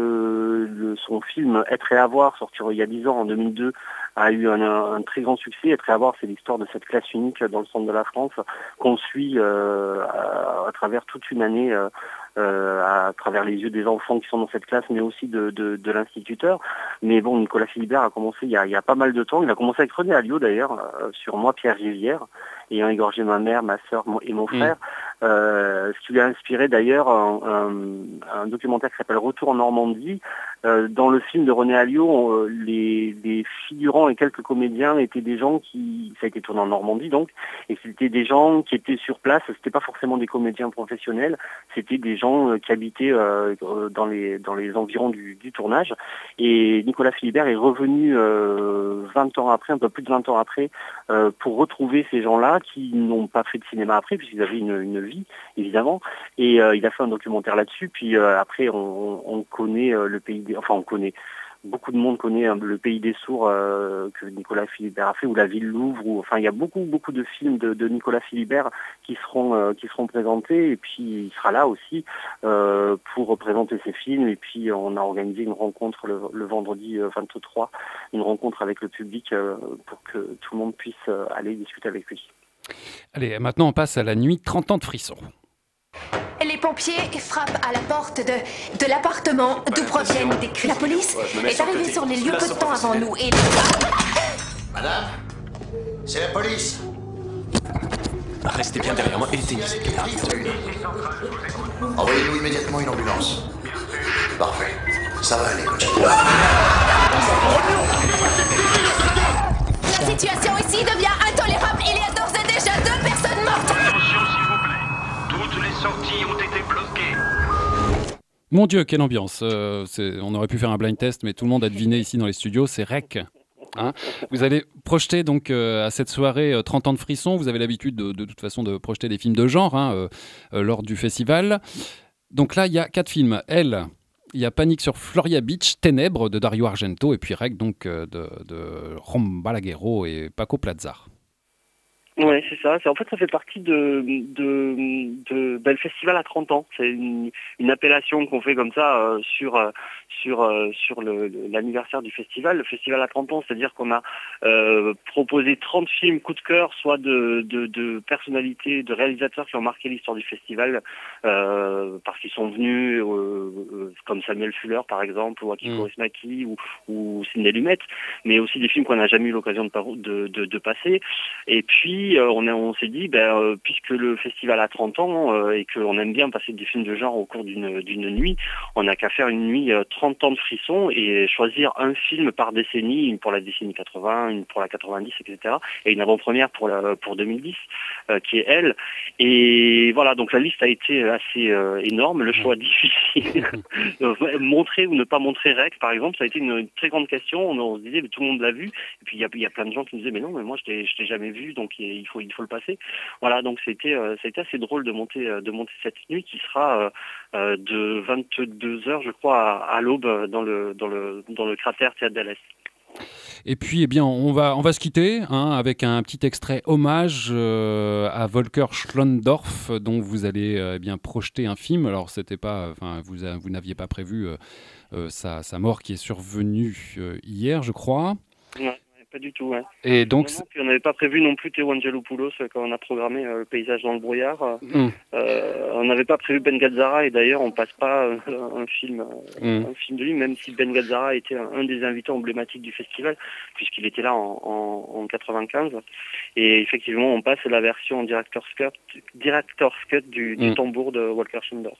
que le, son film Être et avoir, sorti il y a dix ans, en deux mille deux, a eu un, un, un très grand succès. Être et avoir, c'est l'histoire de cette classe unique dans le centre de la France qu'on suit euh, à, à travers toute une année, euh, euh, à travers les yeux des enfants qui sont dans cette classe, mais aussi de, de, de l'instituteur. Mais bon, Nicolas Philibert a commencé il y a, il y a pas mal de temps. Il a commencé avec René Alliot d'ailleurs, euh, sur Moi, Pierre Rivière, ayant égorgé ma mère, ma sœur et mon frère. Mmh. Euh, ce qui lui a inspiré d'ailleurs un, un, un documentaire qui s'appelle Retour en Normandie. Euh, dans le film de René Alliot, on, les, les figurants et quelques comédiens étaient des gens qui, ça a été tourné en Normandie donc, et c'était des gens qui étaient sur place. C'était pas forcément des comédiens professionnels, c'était des gens qui habitaient euh, dans les dans les environs du, du tournage. Et Nicolas Philibert est revenu euh, vingt ans après, un peu plus de vingt ans après, euh, pour retrouver ces gens-là qui n'ont pas fait de cinéma après, puisqu'ils avaient une, une vie évidemment. Et euh, il a fait un documentaire là-dessus. Puis euh, après, on, on connaît euh, le pays des, enfin on connaît. Beaucoup de monde connaît hein, le Pays des Sourds euh, que Nicolas Philibert a fait, ou La Ville Louvre, ou enfin il y a beaucoup beaucoup de films de, de Nicolas Philibert qui seront euh, qui seront présentés, et puis il sera là aussi euh, pour représenter ces films. Et puis on a organisé une rencontre le, le vendredi vingt-trois, une rencontre avec le public euh, pour que tout le monde puisse euh, aller discuter avec lui. Allez, maintenant on passe à La Nuit, trente ans de frissons. Les pompiers frappent à la porte de, de l'appartement d'où proviennent des cris. La police ouais, est arrivée sur les lieux peu de temps avant nous et... Madame, c'est la police. Restez bien derrière moi et éteignez cette lumière. Envoyez-nous immédiatement une ambulance. Parfait. Ça va aller, coach. La situation ici devient intolérable. Il y a d'ores et déjà deux personnes mortes. Attention, s'il vous plaît. Toutes les sorties ont été bloquées. Mon Dieu, quelle ambiance. Euh, c'est, on aurait pu faire un blind test, mais tout le monde a deviné ici dans les studios, c'est R E C. Hein, vous allez projeter donc euh, à cette soirée euh, trente ans de frissons. Vous avez l'habitude de, de toute façon de projeter des films de genre hein, euh, euh, lors du festival. Donc là, il y a quatre films. Elle, il y a Panique sur Floria Beach, Ténèbres de Dario Argento et puis Rec donc euh, de, de Rom Balaguerro et Paco Plaza. Ouais, c'est ça. C'est, en fait, ça fait partie de, de, de, ben, le festival à trente ans. C'est une, une appellation qu'on fait comme ça euh, sur euh, sur euh, sur le, le, l'anniversaire du festival. Le festival à trente ans, c'est-à-dire qu'on a euh, proposé trente films coup de cœur, soit de, de, de personnalités, de réalisateurs qui ont marqué l'histoire du festival euh, parce qu'ils sont venus, euh, euh, comme Samuel Fuller par exemple, ou Akiko mmh. Kaurismäki ou, ou Sidney Lumet, mais aussi des films qu'on n'a jamais eu l'occasion de, de, de, de passer. Et puis On, a, on s'est dit, ben, euh, puisque le festival a trente ans euh, et qu'on aime bien passer des films de genre au cours d'une, d'une nuit, on n'a qu'à faire une nuit euh, trente ans de frissons et choisir un film par décennie, une pour la décennie quatre-vingts, une pour la quatre-vingt-dix, et cetera. Et une avant-première pour, la, pour deux mille dix, euh, qui est Elle. Et voilà, donc la liste a été assez euh, énorme, le choix difficile. Montrer ou ne pas montrer Rec, par exemple, ça a été une, une très grande question. On, on se disait, mais tout le monde l'a vu. Et puis il y a, y a plein de gens qui nous disaient, mais non, mais moi je t'ai, je t'ai jamais vu, donc il Il faut, il faut le passer. Voilà, donc c'était, euh, c'était assez drôle de monter, euh, de monter cette nuit qui sera euh, euh, de vingt-deux heures, je crois, à, à l'aube dans le, dans le, dans le cratère Théâtre d'Alès. Et puis, eh bien, on va, on va se quitter hein, avec un petit extrait hommage euh, à Volker Schlondorf, dont vous allez euh, eh bien projeter un film. Alors, c'était pas, enfin, vous, vous n'aviez pas prévu euh, euh, sa, sa mort qui est survenue euh, hier, je crois. Ouais. Pas du tout, ouais. Et donc, non, non, puis on n'avait pas prévu non plus Théo Angelopoulos quand on a programmé euh, Le paysage dans le brouillard. Mm. Euh, on n'avait pas prévu Ben Gazzara et d'ailleurs on passe pas euh, un film, euh, mm. un film de lui, même si Ben Gazzara était un, un des invités emblématiques du festival puisqu'il était là en, en, en quatre-vingt-quinze. Et effectivement, on passe la version director's cut, director's cut du, du mm. tambour de Volker Schlondorf.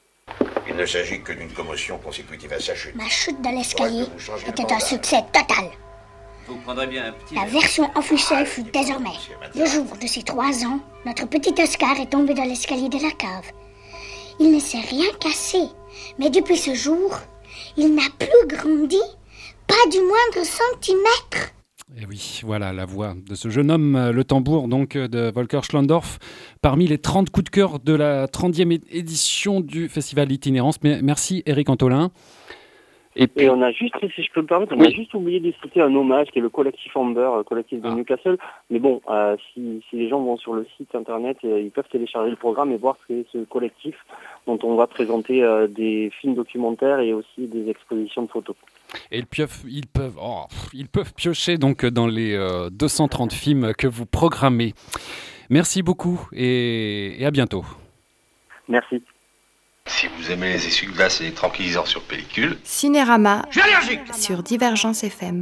Il ne s'agit que d'une commotion consécutive à sa chute. Ma chute de l'escalier était un succès total. Vous prendrez bien un petit... La version officielle fut désormais. Le jour de ses trois ans, notre petit Oscar est tombé dans l'escalier de la cave. Il ne s'est rien cassé, mais depuis ce jour, il n'a plus grandi, pas du moindre centimètre. Et oui, voilà la voix de ce jeune homme, le tambour donc de Volker Schlondorf, parmi les trente coups de cœur de la trentième édition du Festival Itinérance. Merci Eric Antolin. Et, puis... et on a juste, si je peux me permettre, on oui. a juste oublié de citer un hommage qui est le collectif Amber, collectif de ah. Newcastle. Mais bon, euh, si, si les gens vont sur le site internet, euh, ils peuvent télécharger le programme et voir que c'est ce collectif dont on va présenter euh, des films documentaires et aussi des expositions de photos. Et ils peuvent, ils peuvent, oh, ils peuvent piocher donc dans les euh, deux cent trente films que vous programmez. Merci beaucoup et, et à bientôt. Merci. Si vous aimez les essuie-glaces et les tranquillisants sur pellicule... Cinérama sur Divergence F M.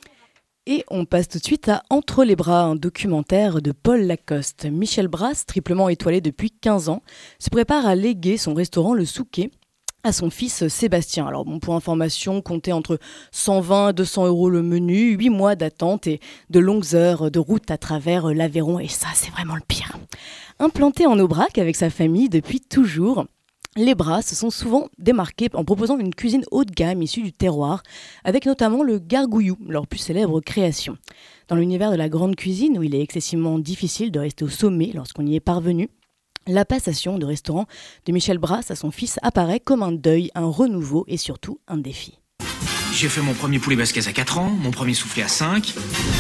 Et on passe tout de suite à Entre les bras, un documentaire de Paul Lacoste. Michel Brasse, triplement étoilé depuis quinze ans, se prépare à léguer son restaurant Le Souquet à son fils Sébastien. Alors bon, pour information, comptez entre cent vingt et deux cents euros le menu, huit mois d'attente et de longues heures de route à travers l'Aveyron. Et ça, c'est vraiment le pire. Implanté en Aubrac avec sa famille depuis toujours... Les Bras se sont souvent démarqués en proposant une cuisine haut de gamme issue du terroir, avec notamment le gargouillou, leur plus célèbre création. Dans l'univers de la grande cuisine, où il est excessivement difficile de rester au sommet lorsqu'on y est parvenu, la passation de restaurant de Michel Brasse à son fils apparaît comme un deuil, un renouveau et surtout un défi. J'ai fait mon premier poulet basquez à quatre ans, mon premier soufflé à cinq.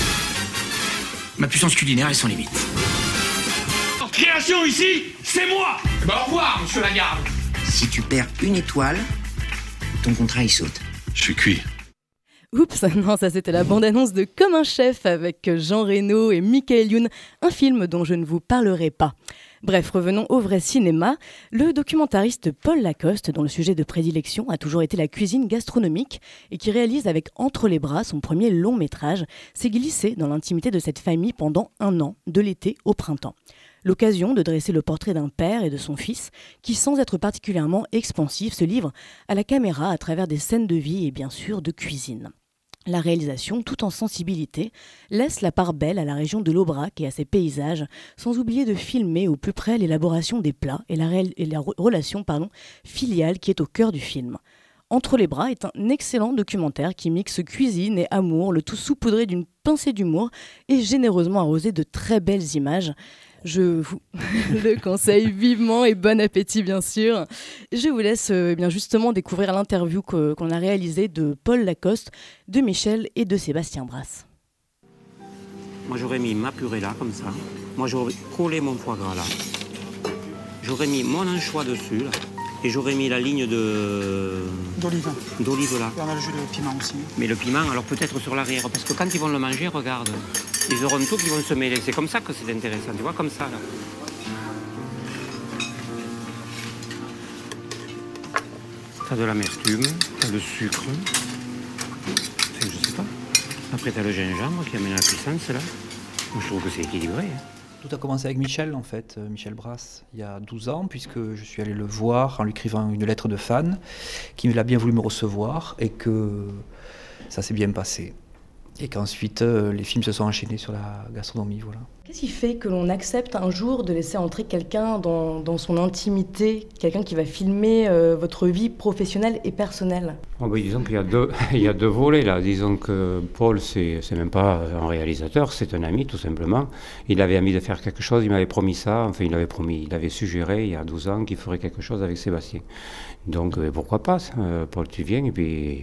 Ma puissance culinaire est sans limite. Création ici, c'est moi. Bah au revoir, monsieur Lagarde. Si tu perds une étoile, ton contrat il saute. Je suis cuit. Oups, non, ça c'était la bande-annonce de Comme un chef avec Jean Reno et Michael Youn, un film dont je ne vous parlerai pas. Bref, revenons au vrai cinéma. Le documentariste Paul Lacoste, dont le sujet de prédilection a toujours été la cuisine gastronomique et qui réalise avec Entre les bras son premier long métrage, s'est glissé dans l'intimité de cette famille pendant un an, de l'été au printemps. L'occasion de dresser le portrait d'un père et de son fils qui, sans être particulièrement expansif, se livrent à la caméra à travers des scènes de vie et bien sûr de cuisine. La réalisation, tout en sensibilité, laisse la part belle à la région de l'Aubrac et à ses paysages, sans oublier de filmer au plus près l'élaboration des plats et la, réel- et la re- relation pardon, filiale qui est au cœur du film. Entre les bras est un excellent documentaire qui mixe cuisine et amour, le tout saupoudré d'une pincée d'humour et généreusement arrosé de très belles images. Je vous le conseille vivement et bon appétit bien sûr. Je vous laisse euh, bien justement découvrir l'interview que, qu'on a réalisée de Paul Lacoste, de Michel et de Sébastien Brasse. Moi j'aurais mis ma purée là comme ça. Moi j'aurais collé mon foie gras là. J'aurais mis mon anchois dessus là. Et j'aurais mis la ligne de... D'olive. D'olive là. Et on a le jus de piment aussi. Mais le piment, alors peut-être sur l'arrière, parce que quand ils vont le manger, regarde, ils auront tout qui vont se mêler. C'est comme ça que c'est intéressant, tu vois, comme ça là. T'as de l'amertume, t'as le sucre, enfin, je sais pas. Après t'as le gingembre qui amène la puissance là. Moi je trouve que c'est équilibré. Hein. Tout a commencé avec Michel, en fait, Michel Brasse, il y a douze ans, puisque je suis allé le voir en lui écrivant une lettre de fan, qu'il a bien voulu me recevoir, et que ça s'est bien passé. Et qu'ensuite, euh, les films se sont enchaînés sur la gastronomie, voilà. Qu'est-ce qui fait que l'on accepte un jour de laisser entrer quelqu'un dans, dans son intimité, quelqu'un qui va filmer euh, votre vie professionnelle et personnelle ? Oh ben, disons qu'il y a deux, il y a deux volets là. Disons que Paul, c'est, c'est même pas un réalisateur, c'est un ami tout simplement. Il avait envie de faire quelque chose, il m'avait promis ça, enfin il avait promis, il avait suggéré il y a douze ans qu'il ferait quelque chose avec Sébastien. Donc euh, pourquoi pas, euh, Paul, tu viens et puis...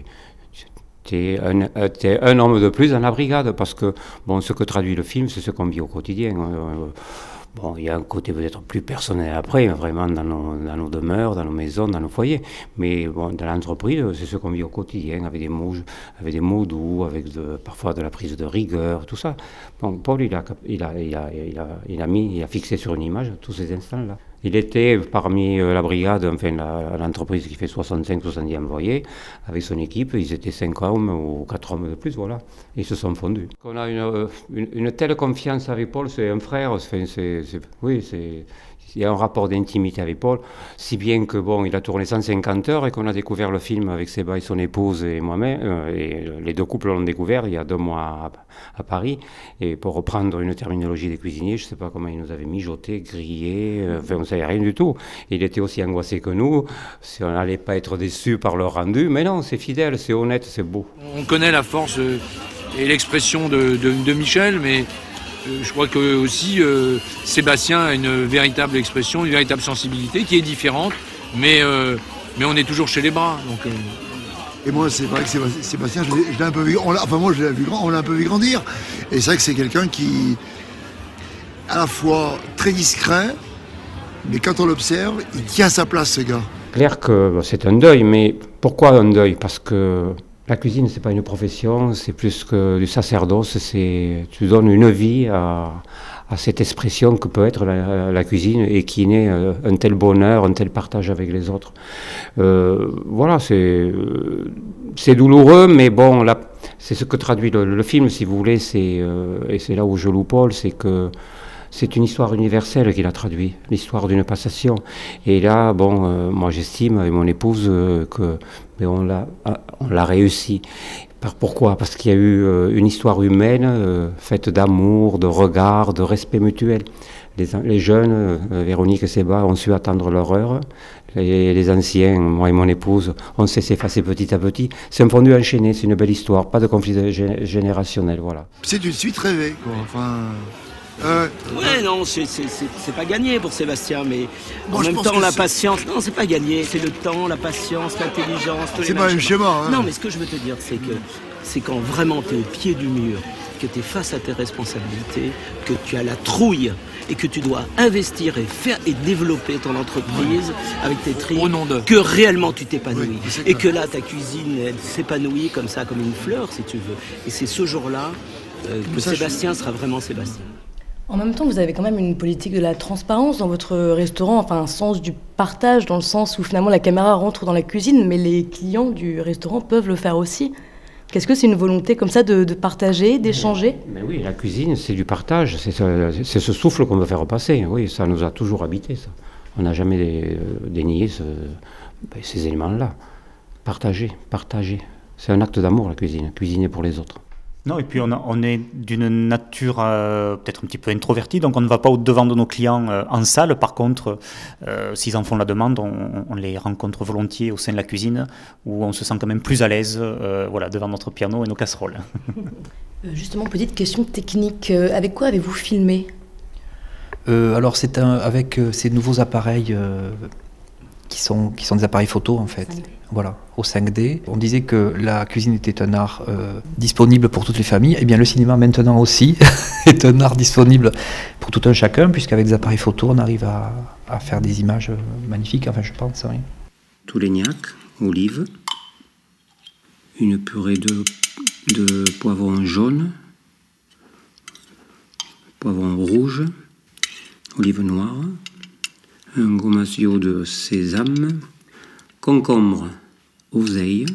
T'es un, t'es un homme de plus dans la brigade, parce que bon, ce que traduit le film, c'est ce qu'on vit au quotidien. Euh, bon, il y a un côté peut-être plus personnel après, vraiment dans nos, dans nos demeures, dans nos maisons, dans nos foyers. Mais bon, dans l'entreprise, c'est ce qu'on vit au quotidien, avec des mots, avec des mots doux, avec de, parfois de la prise de rigueur, tout ça. Bon, Paul, il a, il a, il a, il a, il a mis, il a fixé sur une image tous ces instants-là. Il était parmi la brigade, enfin la, l'entreprise qui fait soixante-cinq soixante-dix employés, avec son équipe, ils étaient cinq hommes ou quatre hommes de plus, voilà. Ils se sont fondus. On a une, une, une telle confiance avec Paul, c'est un frère, c'est, c'est, c'est, oui, c'est... Il y a un rapport d'intimité avec Paul, si bien que bon, il a tourné cent cinquante heures et qu'on a découvert le film avec Séba et son épouse et moi-même. Euh, et les deux couples l'ont découvert il y a deux mois à, à Paris. Et pour reprendre une terminologie des cuisiniers, je ne sais pas comment ils nous avaient mijoté, grillé, euh, enfin on ne savait rien du tout. Il était aussi angoissé que nous, si on n'allait pas être déçus par leur rendu. Mais non, c'est fidèle, c'est honnête, c'est beau. On connaît la force et l'expression de, de, de Michel, mais... Je crois que aussi euh, Sébastien a une véritable expression, une véritable sensibilité qui est différente, mais, euh, mais on est toujours chez les bras. Donc, euh... Et moi, c'est vrai que Sébastien, je l'ai, je l'ai un peu vu, on l'a, enfin moi, je l'ai vu grand, on l'a un peu vu grandir. Et c'est vrai que c'est quelqu'un qui, à la fois très discret, mais quand on l'observe, il tient sa place, ce gars. Clair que bon, c'est un deuil, mais pourquoi un deuil ? Parce que la cuisine, c'est pas une profession, c'est plus que du sacerdoce, c'est, tu donnes une vie à, à cette expression que peut être la, la cuisine et qui naît un tel bonheur, un tel partage avec les autres. Euh, voilà, c'est, c'est douloureux, mais bon, là, c'est ce que traduit le, le film, si vous voulez, c'est, euh, et c'est là où je loue Paul, c'est que c'est une histoire universelle qu'il a traduit, l'histoire d'une passation. Et là, bon, euh, moi j'estime, avec mon épouse, euh, que mais on, l'a, on l'a réussi. Par, pourquoi ? Parce qu'il y a eu euh, une histoire humaine euh, faite d'amour, de regard, de respect mutuel. Les, les jeunes, euh, Véronique et Séba, ont su attendre leur heure. Les, les anciens, moi et mon épouse, on sait s'effacer petit à petit. C'est un fondu enchaîné, c'est une belle histoire, pas de conflit gé- générationnel, voilà. C'est une suite rêvée, quoi. Enfin... Euh, ouais, non, c'est, c'est, c'est, c'est pas gagné pour Sébastien, mais bon, en même temps, la c'est... patience, non, c'est pas gagné, c'est le temps, la patience, l'intelligence. C'est pas un schéma, hein. Non, mais ce que je veux te dire, c'est que c'est quand vraiment t'es au pied du mur, que t'es face à tes responsabilités, que tu as la trouille et que tu dois investir et faire et développer ton entreprise avec tes tripes, que réellement tu t'épanouis. Oui, et que là, ta cuisine, elle s'épanouit comme ça, comme une fleur, si tu veux. Et c'est ce jour-là euh, que ça, Sébastien je... sera vraiment Sébastien. En même temps, vous avez quand même une politique de la transparence dans votre restaurant, enfin un sens du partage, dans le sens où finalement la caméra rentre dans la cuisine, mais les clients du restaurant peuvent le faire aussi. Qu'est-ce que c'est une volonté comme ça de, de partager, d'échanger ? Mais, mais oui, la cuisine, c'est du partage, c'est ce, c'est ce souffle qu'on veut faire passer. Oui, ça nous a toujours habité, ça. On n'a jamais dénié ce, ben, ces éléments-là. Partager, partager. C'est un acte d'amour, la cuisine, cuisiner pour les autres. Non, et puis on, a, on est d'une nature euh, peut-être un petit peu introvertie, donc on ne va pas au-devant de nos clients euh, en salle. Par contre, euh, s'ils en font la demande, on, on les rencontre volontiers au sein de la cuisine, où on se sent quand même plus à l'aise euh, voilà, devant notre piano et nos casseroles. Justement, petite question technique, avec quoi avez-vous filmé ? euh, Alors c'est un, avec euh, ces nouveaux appareils euh, qui, sont, qui sont des appareils photo en fait. Voilà, au cinq D. On disait que la cuisine était un art euh, disponible pour toutes les familles. Eh bien, le cinéma maintenant aussi est un art disponible pour tout un chacun, puisqu'avec des appareils photo, on arrive à, à faire des images magnifiques. Enfin, je pense. Oui. Toulignac, olive, une purée de, de poivron jaune, poivron rouge, olive noire, un gomasio de sésame, concombre, oseille,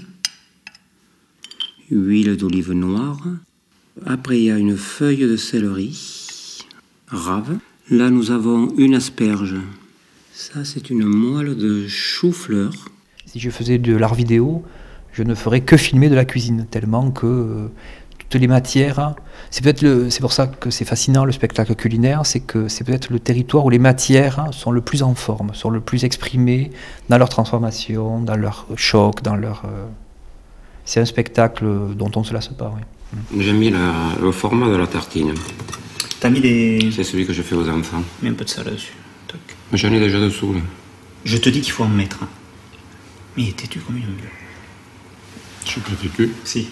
huile d'olive noire. Après, il y a une feuille de céleri, rave. Là, nous avons une asperge. Ça, c'est une moelle de chou-fleur. Si je faisais de l'art vidéo, je ne ferais que filmer de la cuisine, tellement que euh, toutes les matières... C'est peut-être le, c'est pour ça que c'est fascinant le spectacle culinaire, c'est que c'est peut-être le territoire où les matières sont le plus en forme, sont le plus exprimées dans leur transformation, dans leur choc, dans leur... Euh... C'est un spectacle dont on ne se lasse pas, oui. J'ai mis la, le format de la tartine. T'as mis des... C'est celui que je fais aux enfants. Mets un peu de ça là-dessus. Toc. Mais j'en ai déjà dessous, là. Je te dis qu'il faut en mettre. Mais t'es-tu comme une... Je suis pas têtu. Si.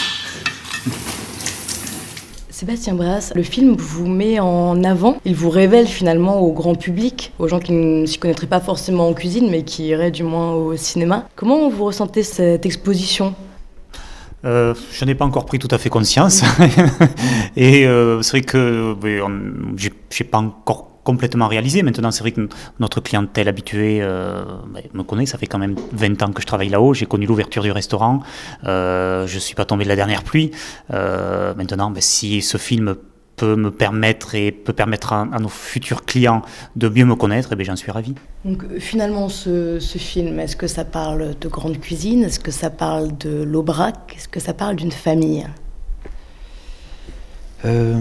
Sébastien Brasse, le film vous met en avant, il vous révèle finalement au grand public, aux gens qui ne s'y connaîtraient pas forcément en cuisine, mais qui iraient du moins au cinéma. Comment vous ressentez cette exposition ? Euh, je n'ai pas encore pris tout à fait conscience. Et euh, c'est vrai que oui, on, j'ai, j'ai pas encore complètement réalisé. Maintenant, c'est vrai que notre clientèle habituée euh, me connaît. Ça fait quand même vingt ans que je travaille là-haut. J'ai connu l'ouverture du restaurant. Euh, je ne suis pas tombé de la dernière pluie. Euh, maintenant, ben, si ce film peut me permettre et peut permettre à, à nos futurs clients de mieux me connaître, eh bien, j'en suis ravi. Donc finalement, ce, ce film, est-ce que ça parle de grande cuisine ? Est-ce que ça parle de l'Aubrac ? Est-ce que ça parle d'une famille ? euh...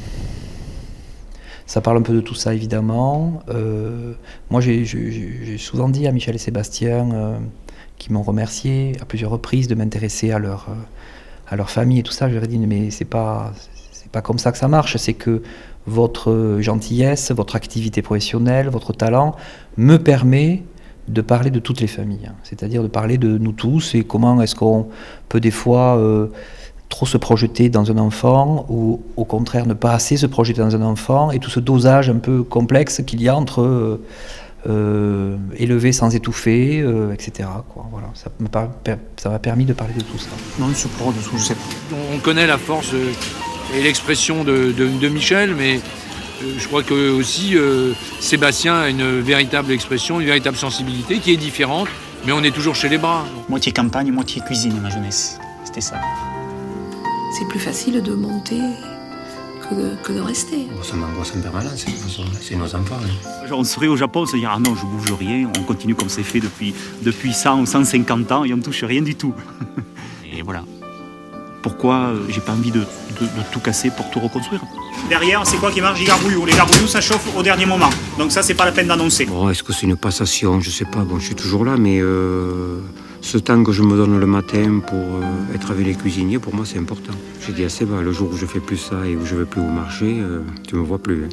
Ça parle un peu de tout ça, évidemment. Euh, moi, j'ai, j'ai, j'ai souvent dit à Michel et Sébastien, euh, qui m'ont remercié à plusieurs reprises de m'intéresser à leur, euh, à leur famille et tout ça. Je leur ai dit, mais c'est pas, c'est pas comme ça que ça marche. C'est que votre gentillesse, votre activité professionnelle, votre talent me permet de parler de toutes les familles. C'est-à-dire de parler de nous tous et comment est-ce qu'on peut des fois... Euh, trop se projeter dans un enfant ou au contraire ne pas assez se projeter dans un enfant et tout ce dosage un peu complexe qu'il y a entre euh, euh, élever sans étouffer, euh, et cetera. Quoi. Voilà. Ça, me par... ça m'a permis de parler de tout ça. Non, je prends de tout, je sais pas. On connaît la force et l'expression de, de, de Michel, mais je crois que aussi euh, Sébastien a une véritable expression, une véritable sensibilité qui est différente, mais on est toujours chez les bras. Moitié campagne, moitié cuisine, ma jeunesse. C'était ça. C'est plus facile de monter que, que de rester. Bon, ça m'angoisse en permanence, de toute façon. C'est nos enfants. Hein. On serait au Japon, on se dirait ah non, je bouge rien, on continue comme c'est fait depuis, depuis cent ou cent cinquante ans et on ne touche rien du tout. Et voilà. Pourquoi euh, j'ai pas envie de, de, de tout casser pour tout reconstruire. Derrière, c'est quoi qui marche? Les garbouilloux. Les garbouilloux, ça chauffe au dernier moment. Donc ça, c'est pas la peine d'annoncer. Bon, est-ce que c'est une passation? Je sais pas. Bon, je suis toujours là, mais euh, ce temps que je me donne le matin pour euh, être avec les cuisiniers, pour moi, c'est important. J'ai dit à Seba, le jour où je fais plus ça et où je vais plus au marché, euh, tu me vois plus. Hein.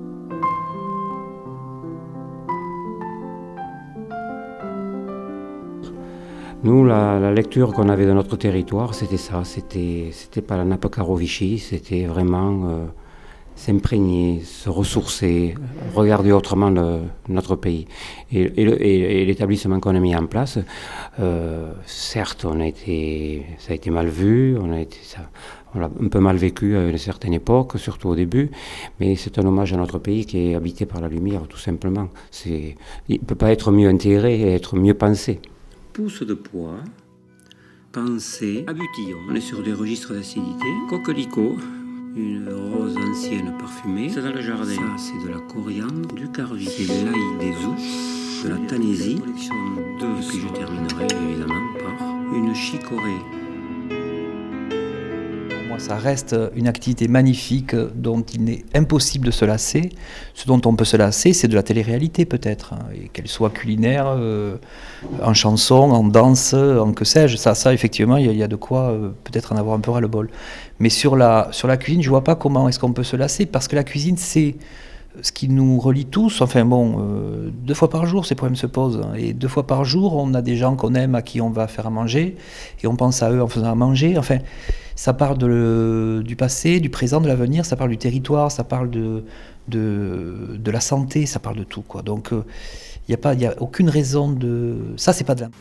Nous, la, la lecture qu'on avait de notre territoire, c'était ça. C'était, c'était pas la nappe Carovichy, c'était vraiment euh, s'imprégner, se ressourcer, regarder autrement le, notre pays. Et, et, le, et, et l'établissement qu'on a mis en place, euh, certes, on a été, ça a été mal vu, on a été, ça, on l'a un peu mal vécu à une certaine époque, surtout au début, mais c'est un hommage à notre pays qui est habité par la lumière, tout simplement. C'est, il ne peut pas être mieux intégré et être mieux pensé. Pousse de pois, pensée, abutillon. On est sur des registres d'acidité. Coquelicot, une rose ancienne parfumée. C'est dans le jardin. Ça, c'est de la coriandre, du carvi, c'est de l'ail des oufs, de la tanésie. Collection de Et puis je terminerai évidemment par une chicorée. Moi, ça reste une activité magnifique dont il n'est impossible de se lasser. Ce dont on peut se lasser, c'est de la télé-réalité peut-être, hein, et qu'elle soit culinaire, euh, en chanson, en danse, en que sais-je. Ça, ça effectivement, il y, y a de quoi euh, peut-être en avoir un peu ras-le-bol. Mais sur la, sur la cuisine, je ne vois pas comment est-ce qu'on peut se lasser, parce que la cuisine, c'est ce qui nous relie tous. Enfin bon, euh, deux fois par jour, ces problèmes se posent. Et deux fois par jour, on a des gens qu'on aime, à qui on va faire à manger, et on pense à eux en faisant à manger. Enfin, ça parle de, du passé, du présent, de l'avenir, ça parle du territoire, ça parle de, de, de la santé, ça parle de tout, quoi. Donc, il euh, n'y a, pas, y a aucune raison de... Ça, c'est pas de la...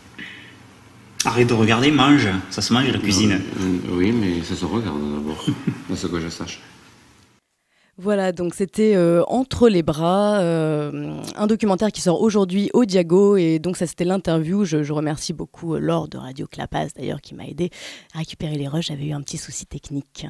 Arrête de regarder, mange. Ça se mange, la cuisine. Non, oui, mais ça se regarde d'abord. C'est ce que je sache. Voilà, donc c'était euh, Entre les bras, euh, un documentaire qui sort aujourd'hui au Diago, et donc ça c'était l'interview. Je, je remercie beaucoup euh, Laure de Radio Clapas d'ailleurs qui m'a aidé à récupérer les rushs, j'avais eu un petit souci technique.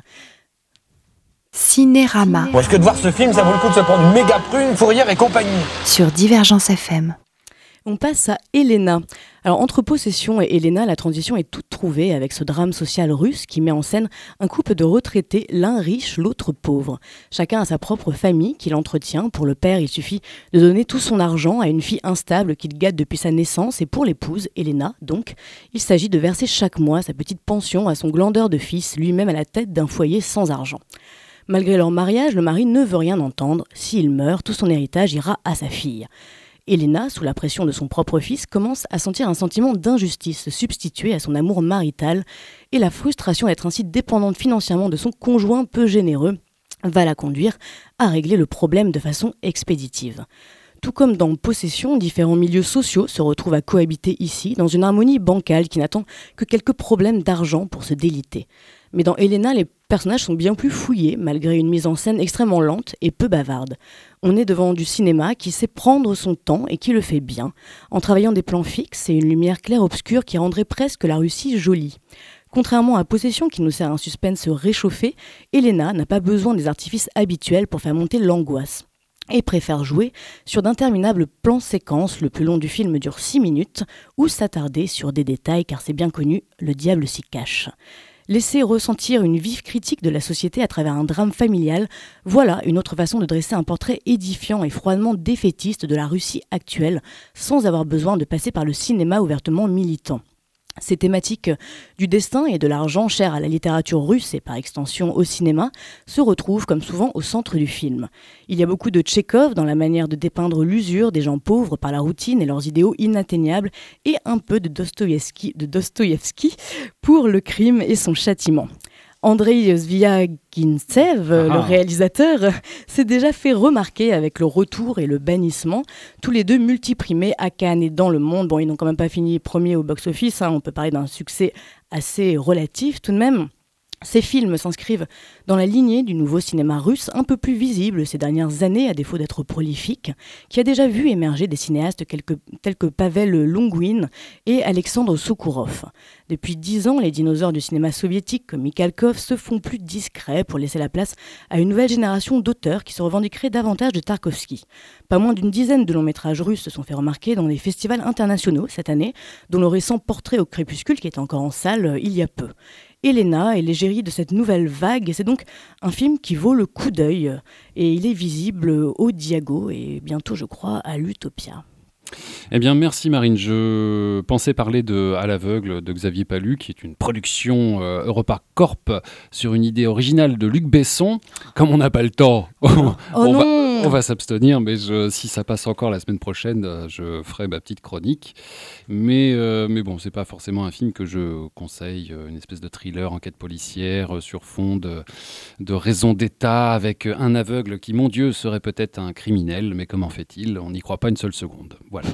Cinérama. Bon, est-ce que de voir ce film, ça vaut le coup de se prendre une méga prune, Fourrière et compagnie? Sur Divergence F M. On passe à Elena. Alors, entre Possession et Elena, la transition est toute trouvée avec ce drame social russe qui met en scène un couple de retraités, l'un riche, l'autre pauvre. Chacun a sa propre famille qu'il entretient. Pour le père, il suffit de donner tout son argent à une fille instable qu'il gâte depuis sa naissance. Et pour l'épouse, Elena, donc, il s'agit de verser chaque mois sa petite pension à son glandeur de fils, lui-même à la tête d'un foyer sans argent. Malgré leur mariage, le mari ne veut rien entendre. S'il meurt, tout son héritage ira à sa fille. Elena, sous la pression de son propre fils, commence à sentir un sentiment d'injustice se substituer à son amour marital, et la frustration d'être ainsi dépendante financièrement de son conjoint peu généreux va la conduire à régler le problème de façon expéditive. Tout comme dans Possession, différents milieux sociaux se retrouvent à cohabiter ici, dans une harmonie bancale qui n'attend que quelques problèmes d'argent pour se déliter. Mais dans Elena, les personnages sont bien plus fouillés, malgré une mise en scène extrêmement lente et peu bavarde. On est devant du cinéma qui sait prendre son temps et qui le fait bien, en travaillant des plans fixes et une lumière claire-obscure qui rendrait presque la Russie jolie. Contrairement à Possession, qui nous sert un suspense réchauffé, Elena n'a pas besoin des artifices habituels pour faire monter l'angoisse, et préfère jouer sur d'interminables plans séquences. Le plus long du film dure six minutes, ou s'attarder sur des détails, car c'est bien connu, le diable s'y cache. Laisser ressentir une vive critique de la société à travers un drame familial, voilà une autre façon de dresser un portrait édifiant et froidement défaitiste de la Russie actuelle, sans avoir besoin de passer par le cinéma ouvertement militant. Ces thématiques du destin et de l'argent chères à la littérature russe et par extension au cinéma se retrouvent comme souvent au centre du film. Il y a beaucoup de Tchekhov dans la manière de dépeindre l'usure des gens pauvres par la routine et leurs idéaux inatteignables, et un peu de Dostoïevski, de Dostoïevski pour le crime et son châtiment. Andrei Zvyagintsev, ah. le réalisateur, s'est déjà fait remarquer avec Le Retour et Le Bannissement, tous les deux multiprimés à Cannes et dans le monde. Bon, ils n'ont quand même pas fini premier au box-office, hein, on peut parler d'un succès assez relatif tout de même. Ces films s'inscrivent dans la lignée du nouveau cinéma russe, un peu plus visible ces dernières années, à défaut d'être prolifique, qui a déjà vu émerger des cinéastes quelques, tels que Pavel Longouin et Alexandre Sokourov. Depuis dix ans, les dinosaures du cinéma soviétique comme Mikhalkov se font plus discrets pour laisser la place à une nouvelle génération d'auteurs qui se revendiqueraient davantage de Tarkovsky. Pas moins d'une dizaine de longs métrages russes se sont fait remarquer dans des festivals internationaux cette année, dont le récent Portrait au crépuscule qui est encore en salle il y a peu. Elena est l'égérie de cette nouvelle vague, et c'est donc un film qui vaut le coup d'œil, et il est visible au Diago et bientôt, je crois, à l'Utopia. Eh bien, merci Marine. Je pensais parler de À l'aveugle de Xavier Palu, qui est une production euh, Europark Corp sur une idée originale de Luc Besson. Comme on n'a pas le temps, oh on, non. va, on va s'abstenir, mais je, si ça passe encore la semaine prochaine, je ferai ma petite chronique. Mais, euh, mais bon, c'est pas forcément un film que je conseille, une espèce de thriller, enquête policière sur fond de, de raison d'État, avec un aveugle qui, mon Dieu, serait peut-être un criminel, mais comment fait-il ? On n'y croit pas une seule seconde. Voilà.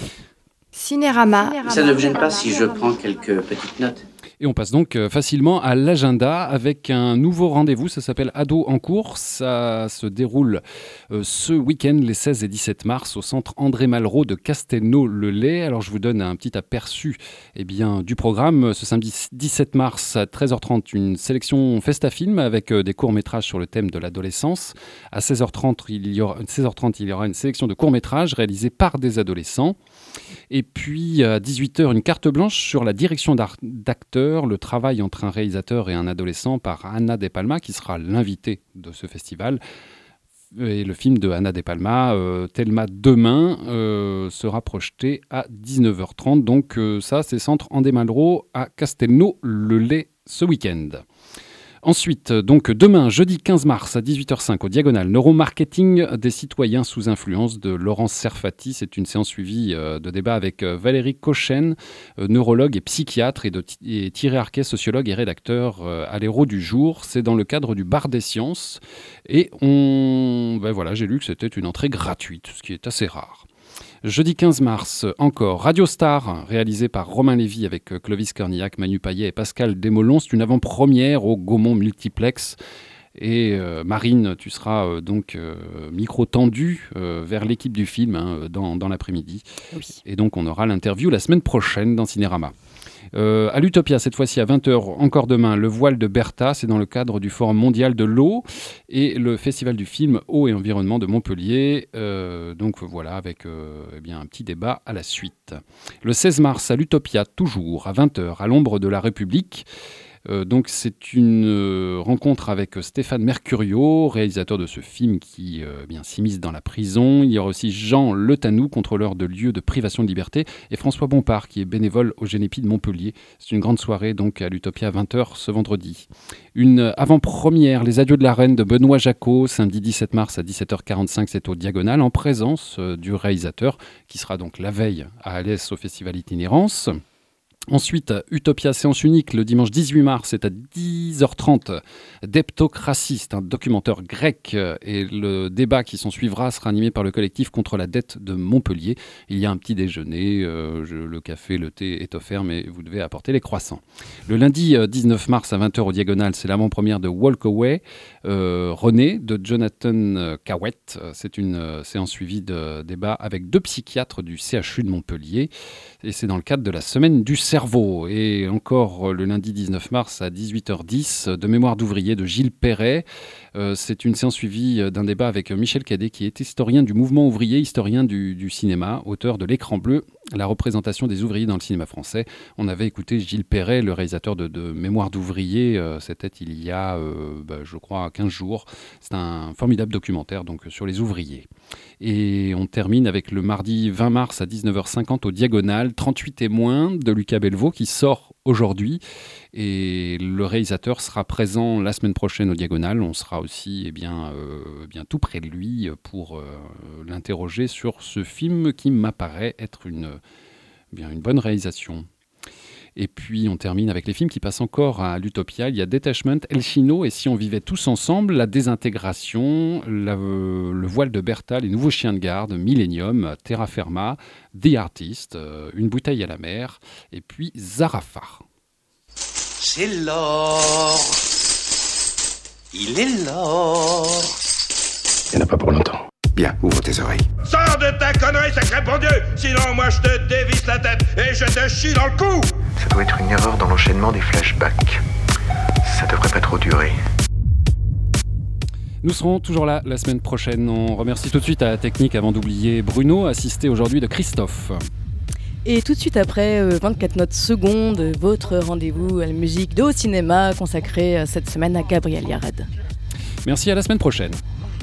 Cinérama. Ça ne vous gêne pas si je prends quelques petites notes ? Et on passe donc facilement à l'agenda avec un nouveau rendez-vous, ça s'appelle Ados en cours. Ça se déroule euh, ce week-end, les seize et dix-sept mars, au centre André Malraux de Castelnau-le-Lay. Alors je vous donne un petit aperçu eh bien, du programme. Ce samedi dix-sept mars à treize heures trente, une sélection Festafilm avec euh, des courts-métrages sur le thème de l'adolescence. À seize heures trente, il y aura, seize heures trente, il y aura une sélection de courts-métrages réalisés par des adolescents. Et puis à dix-huit heures, une carte blanche sur la direction d'acteurs réalisateur, le travail entre un réalisateur et un adolescent par Ana de Palma, qui sera l'invité de ce festival. Et le film de Ana de Palma, euh, Thelma Demain, euh, sera projeté à dix-neuf heures trente. Donc euh, ça, c'est Centre André Malraux à Castelnau-le-Lay ce week-end. Ensuite, donc demain, jeudi quinze mars à dix-huit heures cinq au Diagonale, neuromarketing des citoyens sous influence de Laurence Serfati. C'est une séance suivie euh, de débat avec euh, Valérie Cochen, euh, neurologue et psychiatre, et, de, et Thierry Arquet, sociologue et rédacteur euh, à l'Héros du jour. C'est dans le cadre du Bar des Sciences. Et on, ben voilà, j'ai lu que c'était une entrée gratuite, ce qui est assez rare. Jeudi quinze mars, encore, Radio Star, réalisé par Romain Lévy avec Clovis Cornillac, Manu Payet et Pascal Desmolons. C'est une avant-première au Gaumont Multiplex. Et euh, Marine, tu seras euh, donc euh, micro tendu euh, vers l'équipe du film hein, dans, dans l'après-midi. Oui. Et donc on aura l'interview la semaine prochaine dans Cinérama. Euh, à l'Utopia, cette fois-ci à vingt heures, encore demain, le voile de Bertha, c'est dans le cadre du Forum mondial de l'eau et le Festival du film Eau et Environnement de Montpellier. Euh, donc voilà, avec euh, eh bien, un petit débat à la suite. Le seize mars, à l'Utopia, toujours à vingt heures, à l'ombre de la République. Euh, donc c'est une euh, rencontre avec Stéphane Mercurio, réalisateur de ce film qui euh, bien s'immisce dans la prison. Il y aura aussi Jean Le Tanou, contrôleur de lieux de privation de liberté, et François Bompard, qui est bénévole au Génépi de Montpellier. C'est une grande soirée donc à l'Utopia à vingt heures ce vendredi. Une avant-première, Les Adieux de la Reine de Benoît Jacot, samedi dix-sept mars à dix-sept heures quarante-cinq, c'est au Diagonale, en présence euh, du réalisateur, qui sera donc la veille à Alès au Festival Itinérance. Ensuite, Utopia séance unique le dimanche dix-huit mars, c'est à dix heures trente. Deptocratie, c'est un documentaire grec et le débat qui s'en suivra sera animé par le collectif contre la dette de Montpellier. Il y a un petit déjeuner, euh, je, le café, le thé est offert, mais vous devez apporter les croissants. Le lundi euh, dix-neuf mars à vingt heures au Diagonale, c'est l'avant-première de Walk Away, euh, René de Jonathan Cowett. C'est une euh, séance suivie de débat avec deux psychiatres du C H U de Montpellier et c'est dans le cadre de la semaine du cerveau. Et encore le lundi dix-neuf mars à dix-huit heures dix, de Mémoire d'ouvrier de Gilles Perret. Euh, c'est une séance suivie d'un débat avec Michel Cadet, qui est historien du mouvement ouvrier, historien du, du cinéma, auteur de L'Écran bleu, la représentation des ouvriers dans le cinéma français. On avait écouté Gilles Perret, le réalisateur de, de Mémoire d'ouvrier, euh, c'était il y a, euh, bah, je crois, quinze jours. C'est un formidable documentaire donc, sur les ouvriers. Et on termine avec le mardi vingt mars à dix-neuf heures cinquante au Diagonale, trente-huit témoins de Lucas Belvaux qui sort aujourd'hui. Et le réalisateur sera présent la semaine prochaine au Diagonale. On sera aussi eh bien, euh, bien tout près de lui pour euh, l'interroger sur ce film qui m'apparaît être une, bien, une bonne réalisation. Et puis on termine avec les films qui passent encore à l'Utopia. Il y a Detachment, El Chino et Si on vivait tous ensemble, La désintégration, la, euh, Le voile de Bertha, Les nouveaux chiens de garde, Millennium, Terra Firma, The Artist, euh, Une bouteille à la mer et puis Zarafar. C'est l'or. Il est l'or. Il n'y en a pas pour longtemps. Bien, ouvre tes oreilles. Sors de ta connerie, sacré bon Dieu! Sinon, moi, je te dévisse la tête et je te chie dans le cou! Ça doit être une erreur dans l'enchaînement des flashbacks. Ça devrait pas trop durer. Nous serons toujours là la semaine prochaine. On remercie tout de suite à la technique avant d'oublier Bruno, assisté aujourd'hui de Christophe. Et tout de suite après, euh, vingt-quatre notes secondes, votre rendez-vous à la musique de Au Cinéma consacré euh, cette semaine à Gabriel Yared. Merci, à la semaine prochaine.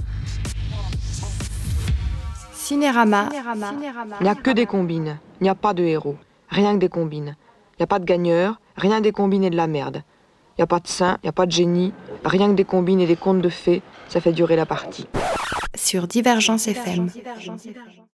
Cinérama. Il n'y a que des combines, il n'y a pas de héros, rien que des combines. Il n'y a pas de gagneurs, rien des combines et de la merde. Il n'y a pas de saint, il n'y a pas de génie, rien que des combines et des contes de fées, ça fait durer la partie. Sur Divergence F M.